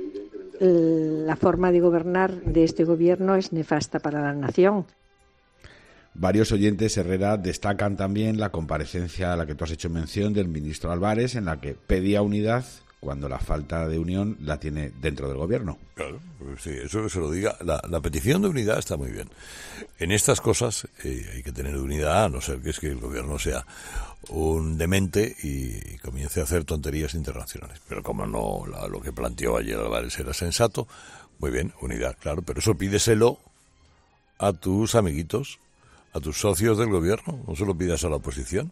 La forma de gobernar de este gobierno es nefasta para la nación. Varios oyentes, Herrera, destacan también la comparecencia a la que tú has hecho mención del ministro Álvarez, en la que pedía unidad cuando la falta de unión la tiene dentro del gobierno. Claro, pues sí, eso que se lo diga. La, la petición de unidad está muy bien. En estas cosas eh, hay que tener unidad, a no ser que es que el gobierno sea un demente y, y comience a hacer tonterías internacionales. Pero como no, la, lo que planteó ayer Álvarez era sensato, muy bien, unidad, claro, pero eso pídeselo a tus amiguitos, a tus socios del gobierno, no se lo pidas a la oposición.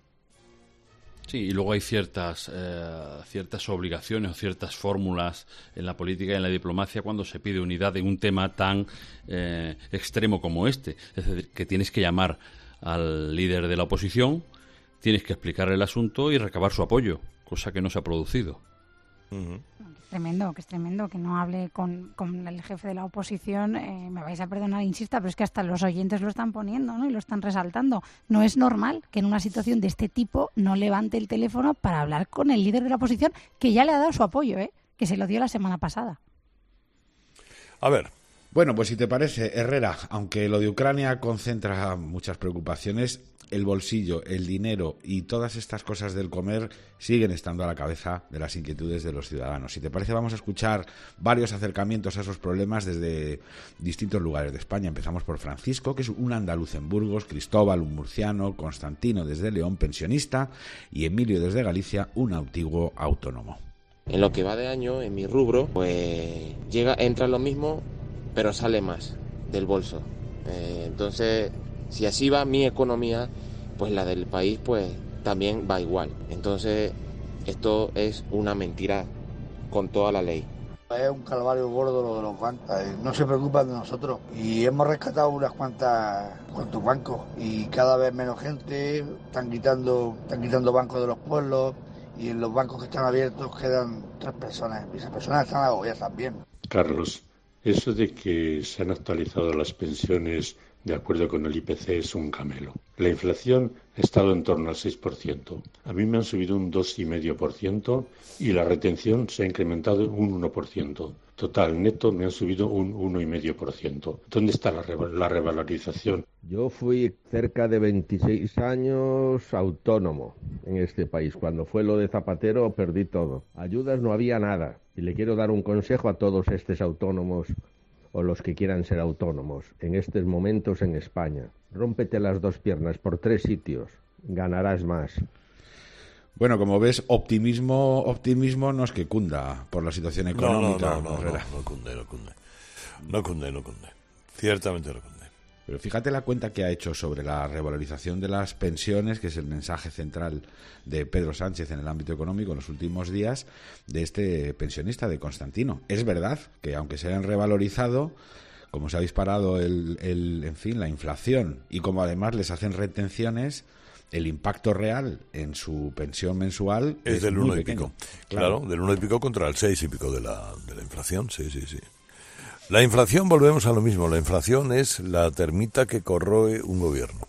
Sí, y luego hay ciertas eh, ciertas obligaciones o ciertas fórmulas en la política y en la diplomacia cuando se pide unidad en un tema tan eh, extremo como este. Es decir, que tienes que llamar al líder de la oposición, tienes que explicarle el asunto y recabar su apoyo, cosa que no se ha producido. Uh-huh. Tremendo, que es tremendo que no hable con, con el jefe de la oposición. Eh, me vais a perdonar, insista, pero es que hasta los oyentes lo están poniendo, ¿no? Y lo están resaltando. No es normal que en una situación de este tipo no levante el teléfono para hablar con el líder de la oposición, que ya le ha dado su apoyo, ¿eh? Que se lo dio la semana pasada. A ver. Bueno, pues si te parece, Herrera, aunque lo de Ucrania concentra muchas preocupaciones, el bolsillo, el dinero y todas estas cosas del comer siguen estando a la cabeza de las inquietudes de los ciudadanos. Si te parece, vamos a escuchar varios acercamientos a esos problemas desde distintos lugares de España. Empezamos por Francisco, que es un andaluz en Burgos, Cristóbal, un murciano, Constantino desde León, pensionista, y Emilio desde Galicia, un antiguo autónomo. En lo que va de año, en mi rubro, pues llega, entra lo mismo, pero sale más del bolso. Eh, entonces, si así va mi economía, pues la del país pues también va igual. Entonces, esto es una mentira con toda la ley. Es un calvario gordo lo de los bancos. No se preocupan de nosotros. Y hemos rescatado unas cuantas cuantos bancos. Y cada vez menos gente. Están quitando, están quitando bancos de los pueblos. Y en los bancos que están abiertos quedan tres personas. Y esas personas están agobiadas también. Carlos, eso de que se han actualizado las pensiones de acuerdo con el I P C, es un camelo. La inflación ha estado en torno al seis por ciento. A mí me han subido un dos coma cinco por ciento y la retención se ha incrementado un uno por ciento. Total, neto, me han subido un uno coma cinco por ciento. ¿Dónde está la, re la revalorización? Yo fui cerca de veintiséis años autónomo en este país. Cuando fue lo de Zapatero perdí todo. Ayudas no había nada. Y le quiero dar un consejo a todos estos autónomos o los que quieran ser autónomos en estos momentos en España. Rómpete las dos piernas por tres sitios, ganarás más. Bueno, como ves, optimismo optimismo no es que cunda por la situación económica. No, no, no, no, no, no cunde, no cunde. No cunde, no cunde. Ciertamente no cunde. Pero fíjate la cuenta que ha hecho sobre la revalorización de las pensiones, que es el mensaje central de Pedro Sánchez en el ámbito económico en los últimos días, de este pensionista, de Constantino. Es verdad que aunque se hayan revalorizado, como se ha disparado el, el, en fin, la inflación, y como además les hacen retenciones, el impacto real en su pensión mensual es, es del muy uno y pequeño. pico. Claro. claro, del uno y pico contra el seis y pico de la, de la inflación, sí, sí, sí. La inflación, volvemos a lo mismo, la inflación es la termita que corroe un gobierno.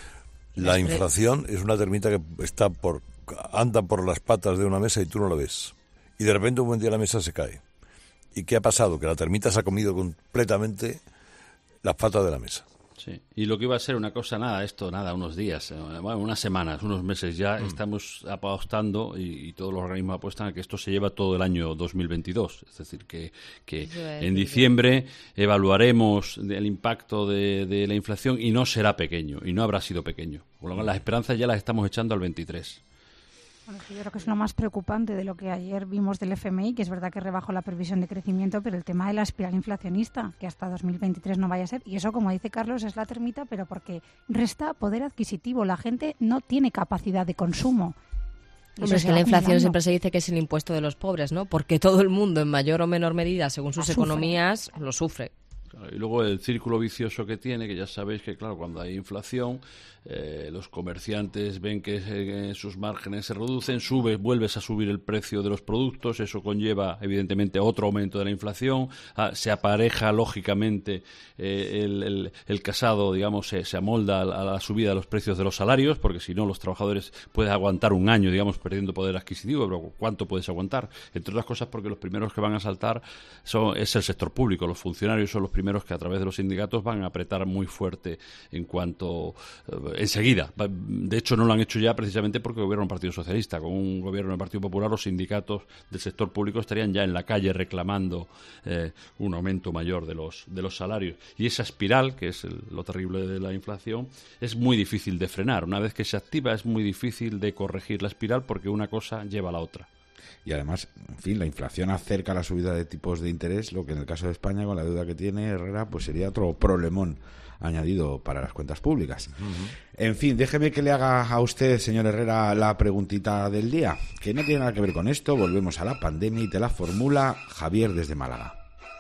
La inflación es una termita que está por anda por las patas de una mesa y tú no la ves. Y de repente un buen día la mesa se cae. ¿Y qué ha pasado? Que la termita se ha comido completamente las patas de la mesa. Sí, y lo que iba a ser una cosa, nada, esto, nada, unos días, bueno, unas semanas, unos meses ya, mm. estamos apostando y, y todos los organismos apuestan a que esto se lleva todo el año dos mil veintidós. Es decir, que, que en diciembre evaluaremos el impacto de, de la inflación y no será pequeño, y no habrá sido pequeño. Por lo menos las esperanzas ya las estamos echando al veintitrés. Bueno, yo creo que es lo más preocupante de lo que ayer vimos del F M I, que es verdad que rebajó la previsión de crecimiento, pero el tema de la espiral inflacionista, que hasta dos mil veintitrés no vaya a ser, y eso, como dice Carlos, es la termita, pero porque resta poder adquisitivo, la gente no tiene capacidad de consumo. Hombre, es que la inflación siempre se dice que es el impuesto de los pobres, ¿no? Porque todo el mundo, en mayor o menor medida, según sus economías, lo sufre. Y luego el círculo vicioso que tiene, que ya sabéis que, claro, cuando hay inflación, eh, los comerciantes ven que eh, sus márgenes se reducen, sube, vuelves a subir el precio de los productos, eso conlleva, evidentemente, otro aumento de la inflación, ah, se apareja, lógicamente, eh, el, el, el casado, digamos, se, se amolda a la subida de los precios de los salarios, porque si no, los trabajadores pueden aguantar un año, digamos, perdiendo poder adquisitivo, pero ¿cuánto puedes aguantar? Entre otras cosas, porque los primeros que van a saltar son, es el sector público, los funcionarios son los primeros que a través de los sindicatos van a apretar muy fuerte en cuanto eh, enseguida. De hecho, no lo han hecho ya precisamente porque gobierna un Partido Socialista. Con un gobierno del Partido Popular, los sindicatos del sector público estarían ya en la calle reclamando eh, un aumento mayor de los de los salarios. Y esa espiral, que es el, lo terrible de la inflación, es muy difícil de frenar. Una vez que se activa, es muy difícil de corregir la espiral porque una cosa lleva a la otra. Y además, en fin, la inflación acerca la subida de tipos de interés, lo que en el caso de España, con la deuda que tiene Herrera, pues sería otro problemón añadido para las cuentas públicas. Uh-huh. En fin, déjeme que le haga a usted, señor Herrera, la preguntita del día, que no tiene nada que ver con esto. Volvemos a la pandemia y te la formula Javier desde Málaga.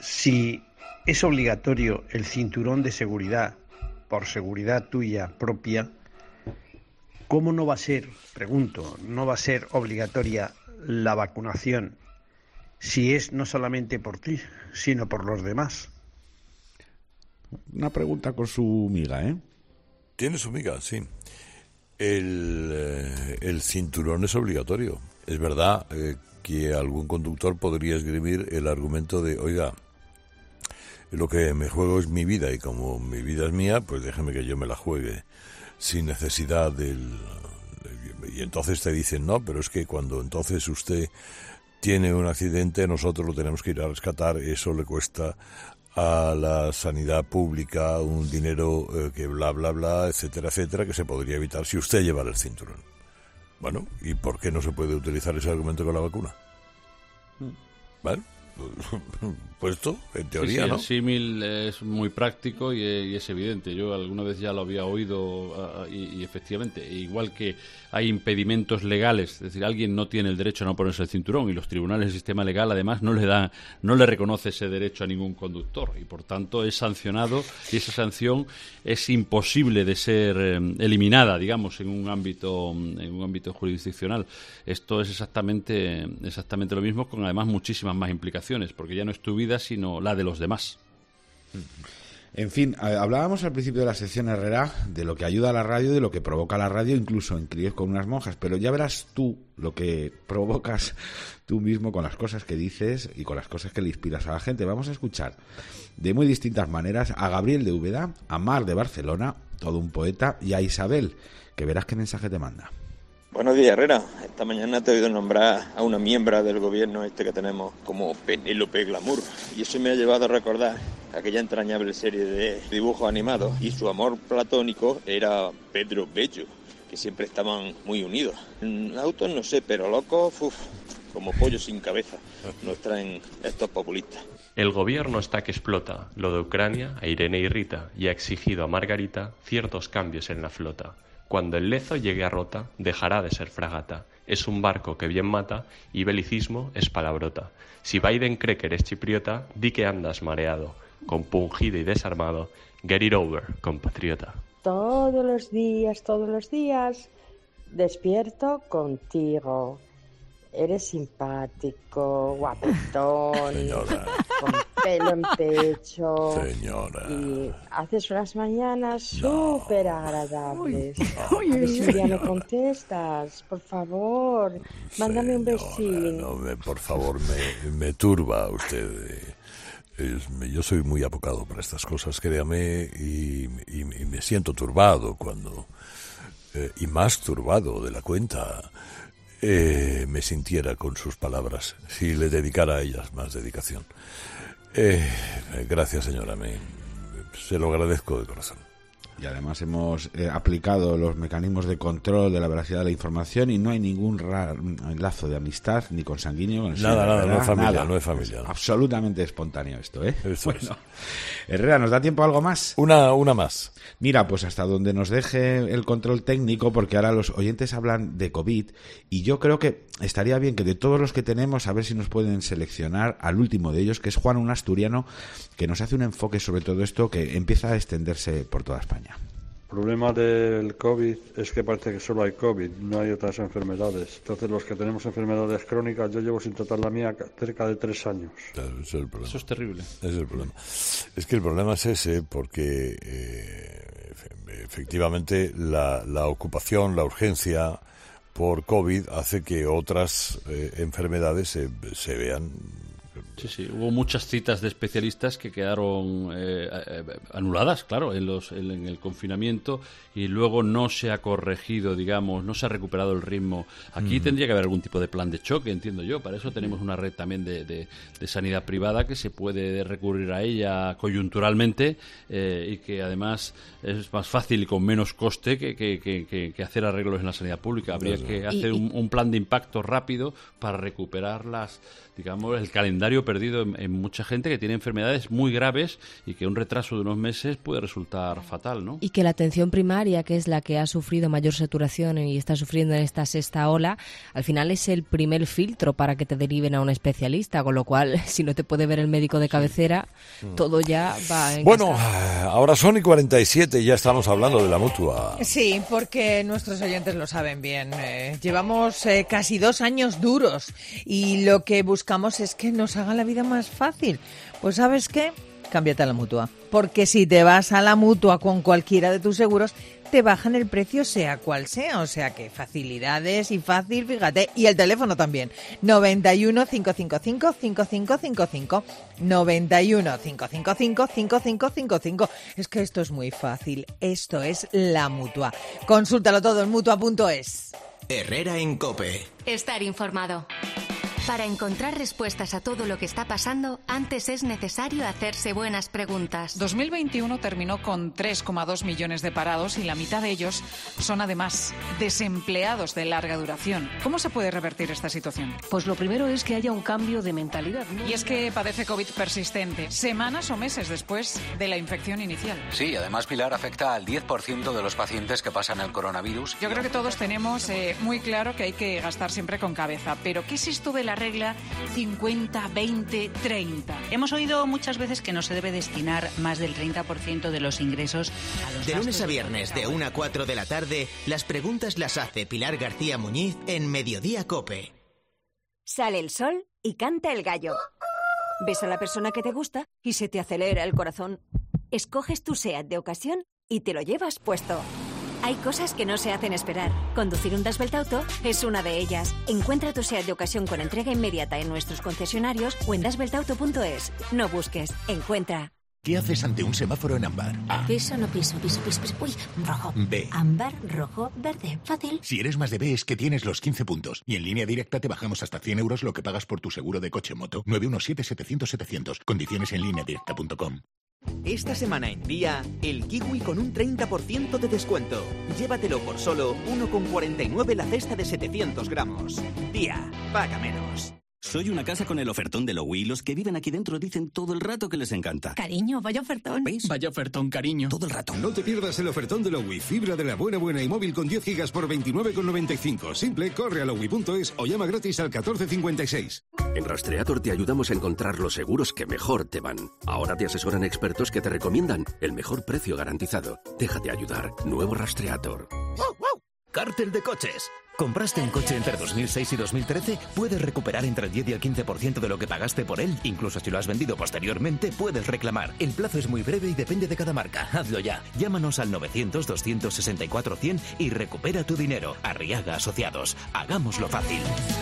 Si es obligatorio el cinturón de seguridad, por seguridad tuya propia, ¿cómo no va a ser, pregunto, no va a ser obligatoria la vacunación si es no solamente por ti, sino por los demás? Una pregunta con su miga, ¿eh? Tiene su miga, sí. El, eh, el cinturón es obligatorio. Es verdad eh, que algún conductor podría esgrimir el argumento de, oiga, lo que me juego es mi vida y como mi vida es mía, pues déjeme que yo me la juegue sin necesidad del... Y entonces te dicen, no, pero es que cuando entonces usted tiene un accidente, nosotros lo tenemos que ir a rescatar, eso le cuesta a la sanidad pública un dinero eh, que bla, bla, bla, etcétera, etcétera, que se podría evitar si usted llevara el cinturón. Bueno, ¿y por qué no se puede utilizar ese argumento con la vacuna? ¿Vale? Puesto, en teoría, sí, sí, ¿no? El símil es muy práctico y, y es evidente. Yo alguna vez ya lo había oído uh, y, y efectivamente, igual que hay impedimentos legales, es decir, alguien no tiene el derecho a no ponerse el cinturón y los tribunales del sistema legal además no le dan, no le reconoce ese derecho a ningún conductor y por tanto es sancionado y esa sanción es imposible de ser eh, eliminada, digamos, en un ámbito en un ámbito jurisdiccional. Esto es exactamente exactamente lo mismo, con además muchísimas más implicaciones, porque ya no es tu vida sino la de los demás. En fin, hablábamos al principio de la sección, Herrera, de lo que ayuda a la radio y de lo que provoca la radio, incluso en Críos con unas monjas, pero ya verás tú lo que provocas tú mismo con las cosas que dices y con las cosas que le inspiras a la gente. Vamos a escuchar de muy distintas maneras a Gabriel de Úbeda, a Mar de Barcelona, todo un poeta, y a Isabel, que verás qué mensaje te manda. Buenos días, Herrera. Esta mañana te he oído nombrar a una miembro del gobierno este que tenemos como Penélope Glamour, y eso me ha llevado a recordar aquella entrañable serie de dibujos animados, y su amor platónico era Pedro Bello, que siempre estaban muy unidos. En autos no sé, pero locos, uf, como pollo sin cabeza, nos traen estos populistas. El gobierno está que explota. Lo de Ucrania a Irene irrita y ha exigido a Margarita ciertos cambios en la flota. Cuando el lezo llegue a Rota, dejará de ser fragata. Es un barco que bien mata y belicismo es palabrota. Si Biden cree que eres chipriota, di que andas mareado. Compungido y desarmado, get it over, compatriota. Todos los días, todos los días, despierto contigo. Eres simpático, guapetón, Señora. con pelo en pecho. Señora. Y haces unas mañanas súper agradables. Uy, A ver si un día me señora. contestas, por favor. Mándame un besín. No, me, por favor, me, me turba usted. eh, es- me- yo soy muy apocado para estas cosas, créame, y, y- y me siento turbado cuando, eh, y más turbado de la cuenta, eh, me sintiera con sus palabras, si le dedicara a ellas más dedicación. Eh, gracias, señora, me, se lo agradezco de corazón. Y además hemos eh, aplicado los mecanismos de control de la veracidad de la información y no hay ningún ra- lazo de amistad ni consanguíneo con el Nada, señor nada, Herrera, no es familia, nada. no es familia. Es absolutamente espontáneo esto, ¿eh? Eso Bueno, Herrera, ¿nos da tiempo a algo más? Una, una más. Mira, pues hasta donde nos deje el control técnico, porque ahora los oyentes hablan de COVID y yo creo que estaría bien que de todos los que tenemos, a ver si nos pueden seleccionar al último de ellos, que es Juan, un asturiano, que nos hace un enfoque sobre todo esto que empieza a extenderse por toda España. El problema del COVID es que parece que solo hay COVID, no hay otras enfermedades. Entonces los que tenemos enfermedades crónicas, yo llevo sin tratar la mía cerca de tres años. Claro, ese es el problema. Eso es terrible. Ese es el problema. Es que el problema es ese porque eh, efe- efectivamente la, la ocupación, la urgencia por COVID hace que otras eh, enfermedades se, se vean. Sí, sí, hubo muchas citas de especialistas que quedaron eh, eh, anuladas, claro, en, los, en, en el confinamiento y luego no se ha corregido, digamos, no se ha recuperado el ritmo. Aquí Mm. tendría que haber algún tipo de plan de choque, entiendo yo. Para eso tenemos una red también de, de, de sanidad privada que se puede recurrir a ella coyunturalmente eh, y que además es más fácil y con menos coste que, que, que, que- que hacer arreglos en la sanidad pública. Habría Desde que luego. hacer Y- y- un, un plan de impacto rápido para recuperar las, digamos, el calendario perdido en, en mucha gente que tiene enfermedades muy graves y que un retraso de unos meses puede resultar fatal, ¿no? Y que la atención primaria, que es la que ha sufrido mayor saturación y está sufriendo en esta sexta ola, al final es el primer filtro para que te deriven a un especialista, con lo cual, si no te puede ver el médico de cabecera, Mm. todo ya va en Bueno, casa. ahora son y cuarenta y siete, ya estamos hablando de la Mutua. Sí, porque nuestros oyentes lo saben bien. Eh, llevamos eh, casi dos años duros y lo que buscamos es que nos haga la vida más fácil. Pues ¿sabes qué? Cámbiate a la Mutua. Porque si te vas a la Mutua con cualquiera de tus seguros, te bajan el precio sea cual sea. O sea que facilidades y fácil, fíjate. Y el teléfono también. noventa y uno, cinco cinco cinco, cinco cinco cinco cinco. noventa y uno, cinco cinco cinco, cinco cinco cinco cinco. Es que esto es muy fácil. Esto es la Mutua. Consúltalo todo en mutua punto es. Herrera en COPE. Estar informado. Para encontrar respuestas a todo lo que está pasando, antes es necesario hacerse buenas preguntas. dos mil veintiuno terminó con tres coma dos millones de parados y la mitad de ellos son además desempleados de larga duración. ¿Cómo se puede revertir esta situación? Pues lo primero es que haya un cambio de mentalidad, ¿no? Y es que padece COVID persistente, semanas o meses después de la infección inicial. Sí, además, Pilar, afecta al diez por ciento de los pacientes que pasan el coronavirus. Yo creo que todos tenemos eh, muy claro que hay que gastar siempre con cabeza. Pero ¿qué es esto de la regla cincuenta, veinte, treinta? Hemos oído muchas veces que no se debe destinar más del treinta por ciento de los ingresos a los De lunes gastos a viernes, de una a cuatro de la tarde, las preguntas las hace Pilar García Muñiz en Mediodía COPE. Sale el sol y canta el gallo. Ves a la persona que te gusta y se te acelera el corazón. Escoges tu SEAT de ocasión y te lo llevas puesto. Hay cosas que no se hacen esperar. Conducir un Das Welt Auto es una de ellas. Encuentra tu SEAT de ocasión con entrega inmediata en nuestros concesionarios o en das welt auto punto es. No busques, encuentra. ¿Qué haces ante un semáforo en ámbar? A. Piso, no piso, piso, piso, piso. Uy, rojo. B. Ámbar, rojo, verde. Fácil. Si eres más de B es que tienes los quince puntos. Y en Línea Directa te bajamos hasta cien euros lo que pagas por tu seguro de coche moto. nueve uno siete, setecientos, setecientos. Condiciones en línea directa punto com. Esta semana en Día, el kiwi con un treinta por ciento de descuento. Llévatelo por solo uno con cuarenta y nueve la cesta de setecientos gramos. Día, paga menos. Soy una casa con el ofertón de Lowy. Los que viven aquí dentro dicen todo el rato que les encanta. Cariño, vaya ofertón. ¿Veis? Vaya ofertón, cariño. Todo el rato. No te pierdas el ofertón de Lowy. Fibra de la buena buena y móvil con diez gigas por veintinueve con noventa y cinco. Simple, corre a lowy punto es o llama gratis al catorce cincuenta y seis. En Rastreator te ayudamos a encontrar los seguros que mejor te van. Ahora te asesoran expertos que te recomiendan el mejor precio garantizado. Déjate ayudar. Nuevo Rastreator. Cártel de coches. ¿Compraste un coche entre dos mil seis y dos mil trece? Puedes recuperar entre el diez y el quince por ciento de lo que pagaste por él. Incluso si lo has vendido posteriormente, puedes reclamar. El plazo es muy breve y depende de cada marca. Hazlo ya. Llámanos al novecientos, doscientos sesenta y cuatro, cien y recupera tu dinero. Arriaga Asociados. Hagámoslo fácil.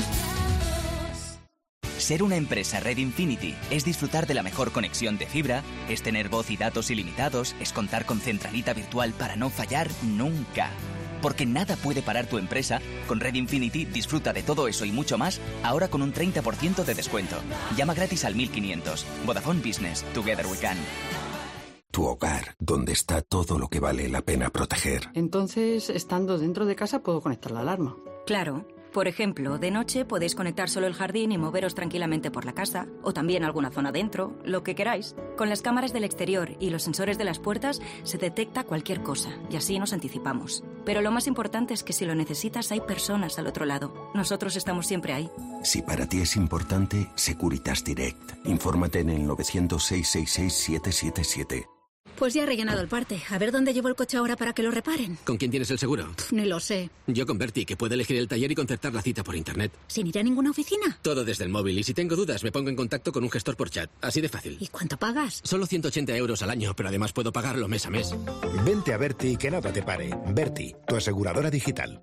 Ser una empresa Red Infinity es disfrutar de la mejor conexión de fibra, es tener voz y datos ilimitados, es contar con centralita virtual para no fallar nunca. Porque nada puede parar tu empresa. Con Red Infinity disfruta de todo eso y mucho más, ahora con un treinta por ciento de descuento. Llama gratis al mil quinientos. Vodafone Business. Together we can. Tu hogar, donde está todo lo que vale la pena proteger. Entonces, estando dentro de casa, puedo conectar la alarma. Claro. Por ejemplo, de noche podéis conectar solo el jardín y moveros tranquilamente por la casa, o también alguna zona dentro, lo que queráis. Con las cámaras del exterior y los sensores de las puertas se detecta cualquier cosa, y así nos anticipamos. Pero lo más importante es que si lo necesitas hay personas al otro lado. Nosotros estamos siempre ahí. Si para ti es importante, Securitas Direct. Infórmate en el novecientos, seiscientos sesenta y seis, setecientos setenta y siete. Pues ya he rellenado el parte. A ver dónde llevo el coche ahora para que lo reparen. ¿Con quién tienes el seguro? Pff, ni lo sé. Yo con Berti, que puede elegir el taller y concertar la cita por internet. ¿Sin ir a ninguna oficina? Todo desde el móvil, y si tengo dudas me pongo en contacto con un gestor por chat. Así de fácil. ¿Y cuánto pagas? Solo ciento ochenta euros al año, pero además puedo pagarlo mes a mes. Vente a Berti y que nada te pare. Berti, tu aseguradora digital.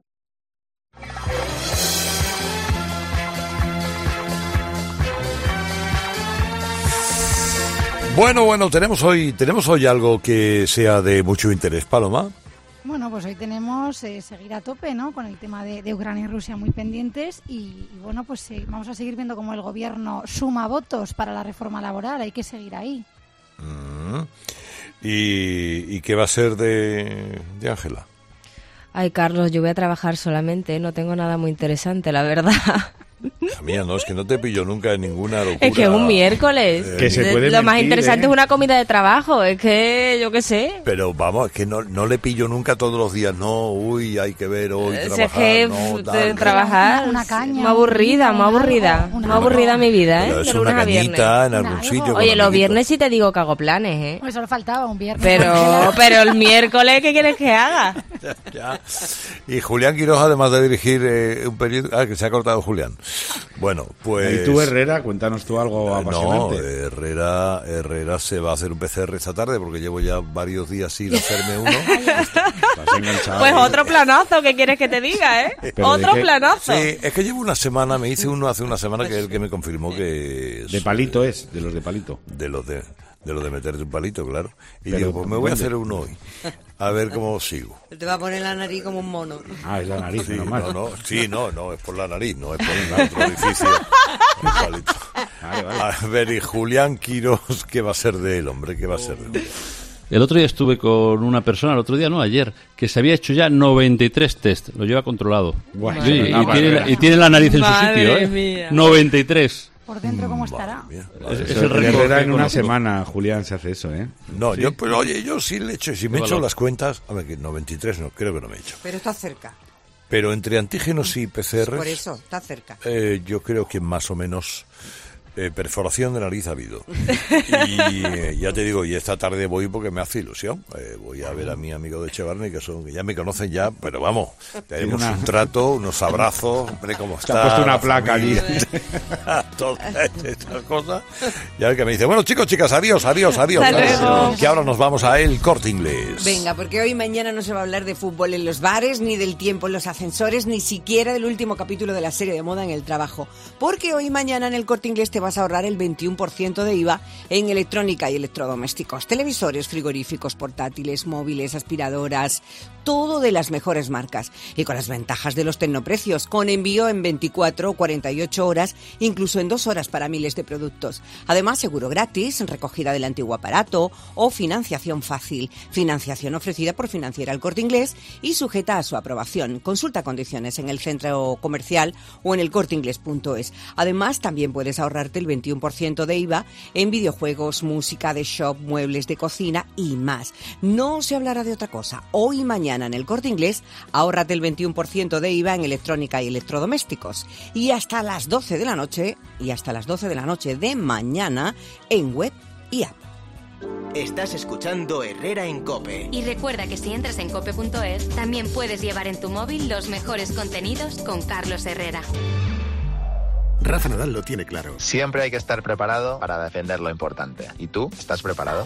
Bueno, bueno, tenemos hoy, tenemos hoy algo que sea de mucho interés, Paloma. Bueno, pues hoy tenemos eh, seguir a tope, ¿no? Con el tema de, de Ucrania y Rusia muy pendientes y, y bueno, pues eh, vamos a seguir viendo cómo el gobierno suma votos para la reforma laboral. Hay que seguir ahí. Mm. ¿Y, ¿Y qué va a ser de de Ángela? Ay, Carlos, yo voy a trabajar solamente, no tengo nada muy interesante, la verdad. La mía no, es que no te pillo nunca en ninguna locura. Es que es un miércoles. Eh, que se puede Lo más mentir, interesante ¿eh? es una comida de trabajo, es que yo qué sé. Pero vamos, es que no, no le pillo nunca todos los días, no, uy, hay que ver hoy, Si trabajar, es que no, de tal. trabajar, Una caña, muy aburrida, un muy algo, aburrida, un muy algo. aburrida mi vida, ¿eh? Pero es De una lunes a viernes. cañita en algún sitio. con Oye, los amiguitos. viernes sí te digo que hago planes, ¿eh? Pues solo faltaba un viernes. Pero, pero el miércoles, ¿qué quieres que haga? Ya, ya. Y Julián Quirós, además de dirigir eh, un periódico... Ah, que se ha cortado Julián. Bueno, pues... ¿Y tú, Herrera? Cuéntanos tú algo apasionante. No, Herrera, Herrera se va a hacer un P C R esta tarde porque llevo ya varios días sin hacerme uno. Pues otro planazo, ¿qué quieres que te diga, eh? Pero Otro de que- planazo. Sí, es que llevo una semana, me hice uno hace una semana que es el que me confirmó que... De palito es, de los de palito. De los de, de, los de meterte un palito, claro. Y Pero, digo, pues me voy a ¿dónde? hacer uno hoy. A ver cómo sigo. Te va a poner la nariz como un mono. Ah, es la nariz, Sí, normal. no, no, sí, no, no, es por la nariz, no es por el otro orificio. El palito. Vale, vale. A ver, y Julián Quirós, ¿qué va a ser de él, hombre? ¿Qué va a ser de él? El otro día estuve con una persona, el otro día no, ayer, que se había hecho ya noventa y tres test, lo lleva controlado. Bueno, Sí, y, no, tiene, madre y tiene la nariz en su Madre sitio, ¿eh? mía. noventa y tres. Por dentro, ¿cómo estará? Es, es Eso, el récord Herrera que en una conozco. semana, Julián, se hace eso, ¿eh? No, Sí. yo, pues oye, yo sí le he hecho, si me he Qué hecho valor. las cuentas, a ver, que noventa y tres no, creo que no me he hecho. Pero está cerca. Pero entre antígenos y P C Rs, Por eso, está cerca. eh, yo creo que más o menos Eh, perforación de nariz ha habido. Y eh, ya te digo, y esta tarde voy porque me hace ilusión. Eh, voy a ver a mi amigo de Echevarne, que son, que ya me conocen ya, pero vamos, tenemos una... un trato, unos abrazos, hombre, cómo está. Te ha puesto una placa allí. Todas estas cosas. Y a ver que me dice, bueno, chicos, chicas, adiós, adiós, adiós. adiós. Que ahora nos vamos a El Corte Inglés. Venga, porque hoy y mañana no se va a hablar de fútbol en los bares, ni del tiempo en los ascensores, ni siquiera del último capítulo de la serie de moda en el trabajo. Porque hoy y mañana en El Corte Inglés te vas a ahorrar el veintiuno por ciento de I V A en electrónica y electrodomésticos, televisores, frigoríficos, portátiles, móviles, aspiradoras, todo de las mejores marcas. Y con las ventajas de los tecnoprecios, con envío en veinticuatro o cuarenta y ocho horas, incluso en dos horas para miles de productos. Además, seguro gratis, recogida del antiguo aparato o financiación fácil. Financiación ofrecida por Financiera El Corte Inglés y sujeta a su aprobación. Consulta condiciones en el centro comercial o en el corte inglés punto es. Además, también puedes ahorrarte el veintiuno por ciento de I V A en videojuegos, música, de shop, muebles de cocina y más. No se hablará de otra cosa. Hoy y mañana en El Corte Inglés, ahórrate el veintiuno por ciento de I V A en electrónica y electrodomésticos. Y hasta las doce de la noche, y hasta las doce de la noche de mañana en web y app. Estás escuchando Herrera en COPE. Y recuerda que si entras en cope punto es, también puedes llevar en tu móvil los mejores contenidos con Carlos Herrera. Rafa Nadal lo tiene claro. Siempre hay que estar preparado para defender lo importante. ¿Y tú? ¿Estás preparado?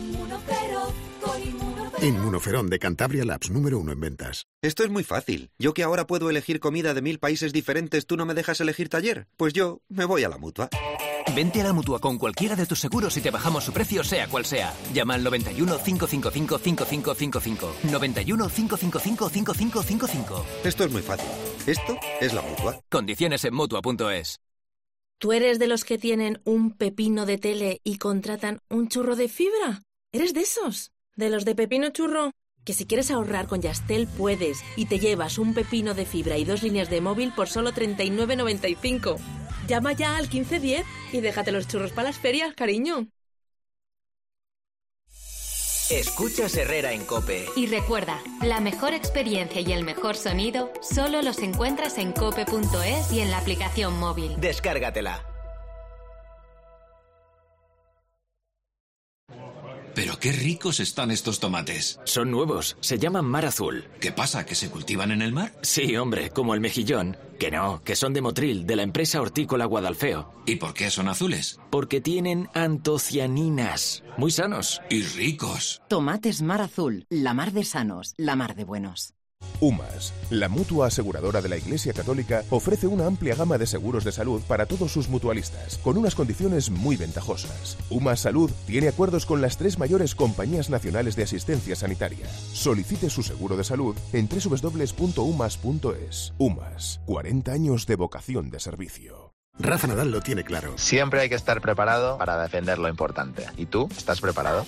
Inmunoferón de Cantabria Labs, número uno en ventas. Esto es muy fácil. Yo que ahora puedo elegir comida de mil países diferentes, ¿tú no me dejas elegir taller? Pues yo me voy a la Mutua. Vente a la Mutua con cualquiera de tus seguros y te bajamos su precio sea cual sea. Llama al noventa y uno, cinco cinco cinco, cinco cinco cinco cinco. noventa y uno, cinco cinco cinco, cinco cinco cinco cinco. Esto es muy fácil. Esto es la Mutua. Condiciones en Mutua punto es. ¿Tú eres de los que tienen un pepino de tele y contratan un churro de fibra? ¿Eres de esos? ¿De los de pepino churro? Que si quieres ahorrar con Yastel puedes y te llevas un pepino de fibra y dos líneas de móvil por solo treinta y nueve noventa y cinco. Llama ya al quince diez y déjate los churros para las ferias, cariño. Escuchas Herrera en COPE. Y recuerda, la mejor experiencia y el mejor sonido solo los encuentras en cope punto es y en la aplicación móvil. Descárgatela. Pero qué ricos están estos tomates. Son nuevos, se llaman Mar Azul. ¿Qué pasa, que se cultivan en el mar? Sí, hombre, como el mejillón. Que no, que son de Motril, de la empresa hortícola Guadalfeo. ¿Y por qué son azules? Porque tienen antocianinas. Muy sanos. Y ricos. Tomates Mar Azul, la mar de sanos, la mar de buenos. UMAS, la mutua aseguradora de la Iglesia Católica, ofrece una amplia gama de seguros de salud para todos sus mutualistas, con unas condiciones muy ventajosas. UMAS Salud tiene acuerdos con las tres mayores compañías nacionales de asistencia sanitaria. Solicite su seguro de salud en doble u doble u doble u punto umas punto es. UMAS, cuarenta años de vocación de servicio. Rafa Nadal lo tiene claro. Siempre hay que estar preparado para defender lo importante. ¿Y tú? ¿Estás preparado?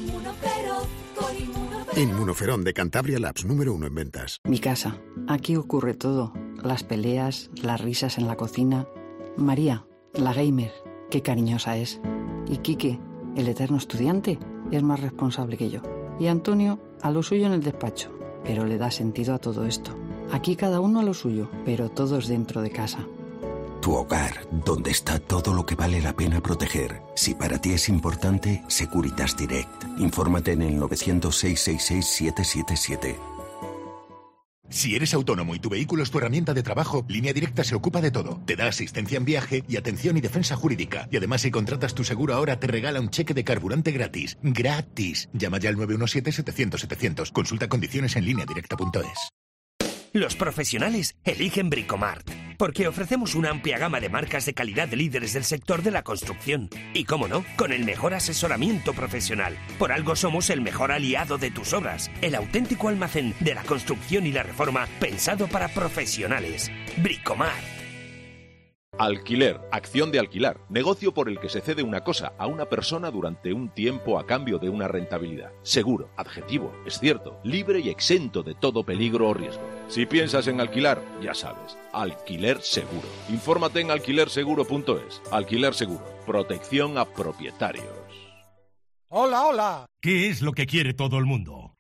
Inmunoferón de Cantabria Labs, número uno en ventas. Mi casa. Aquí ocurre todo. Las peleas, las risas en la cocina. María, la gamer, qué cariñosa es. Y Quique, el eterno estudiante, es más responsable que yo. Y Antonio, a lo suyo en el despacho. Pero le da sentido a todo esto. Aquí cada uno a lo suyo, pero todos dentro de casa. Tu hogar, donde está todo lo que vale la pena proteger. Si para ti es importante, Securitas Direct. Infórmate en el novecientos, seiscientos sesenta y seis, siete siete siete. Si eres autónomo y tu vehículo es tu herramienta de trabajo, Línea Directa se ocupa de todo. Te da asistencia en viaje y atención y defensa jurídica. Y además, si contratas tu seguro ahora, te regala un cheque de carburante gratis. ¡Gratis! Llama ya al nueve uno siete, setecientos, setecientos. Consulta condiciones en línea directa punto es. Los profesionales eligen Bricomart, porque ofrecemos una amplia gama de marcas de calidad de líderes del sector de la construcción. Y cómo no, con el mejor asesoramiento profesional. Por algo somos el mejor aliado de tus obras, el auténtico almacén de la construcción y la reforma pensado para profesionales. Bricomart. Alquiler, acción de alquilar, negocio por el que se cede una cosa a una persona durante un tiempo a cambio de una rentabilidad. Seguro, adjetivo, es cierto, libre y exento de todo peligro o riesgo. Si piensas en alquilar, ya sabes, alquiler seguro. Infórmate en alquiler seguro punto es. Alquiler seguro, protección a propietarios. Hola, hola. ¿Qué es lo que quiere todo el mundo?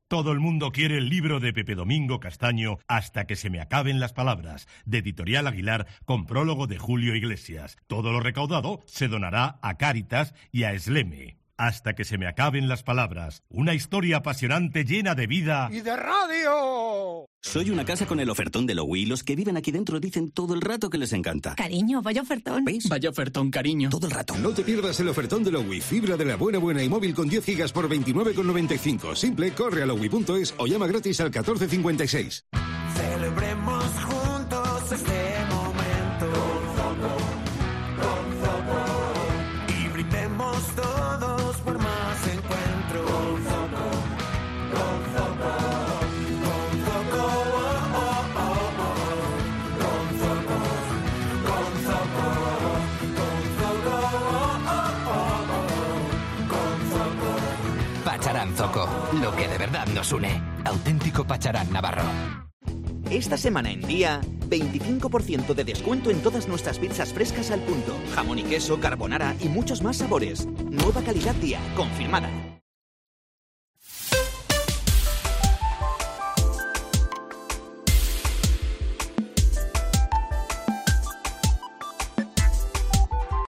Todo el mundo quiere el libro de Pepe Domingo Castaño, Hasta que se me acaben las palabras, de Editorial Aguilar, con prólogo de Julio Iglesias. Todo lo recaudado se donará a Cáritas y a Esleme. Hasta que se me acaben las palabras. Una historia apasionante llena de vida ¡y de radio! Soy una casa con el ofertón de Lowy y los que viven aquí dentro dicen todo el rato que les encanta. Cariño, vaya ofertón. ¿Veis? Vaya ofertón, cariño. Todo el rato. No te pierdas el ofertón de Lowy, fibra de la buena buena y móvil con diez gigas por veintinueve con noventa y cinco. Simple, corre a lowy punto es o llama gratis al catorce cincuenta y seis. Celebremos juntos este momento. Con Zoco. Y brindemos todos por más encuentros. Con Zoco. Con Zoco. Con Zoco. Oh, oh, oh, oh. Con Zoco. Con Zoco. Con Zoco. Oh, oh, oh, oh. Con Zoco. Pacharán Zoco, lo que de verdad nos une. Auténtico Pacharán Navarro. Esta semana en Día, veinticinco por ciento de descuento en todas nuestras pizzas frescas al punto, jamón y queso, carbonara y muchos más sabores. Nueva calidad Día, confirmada.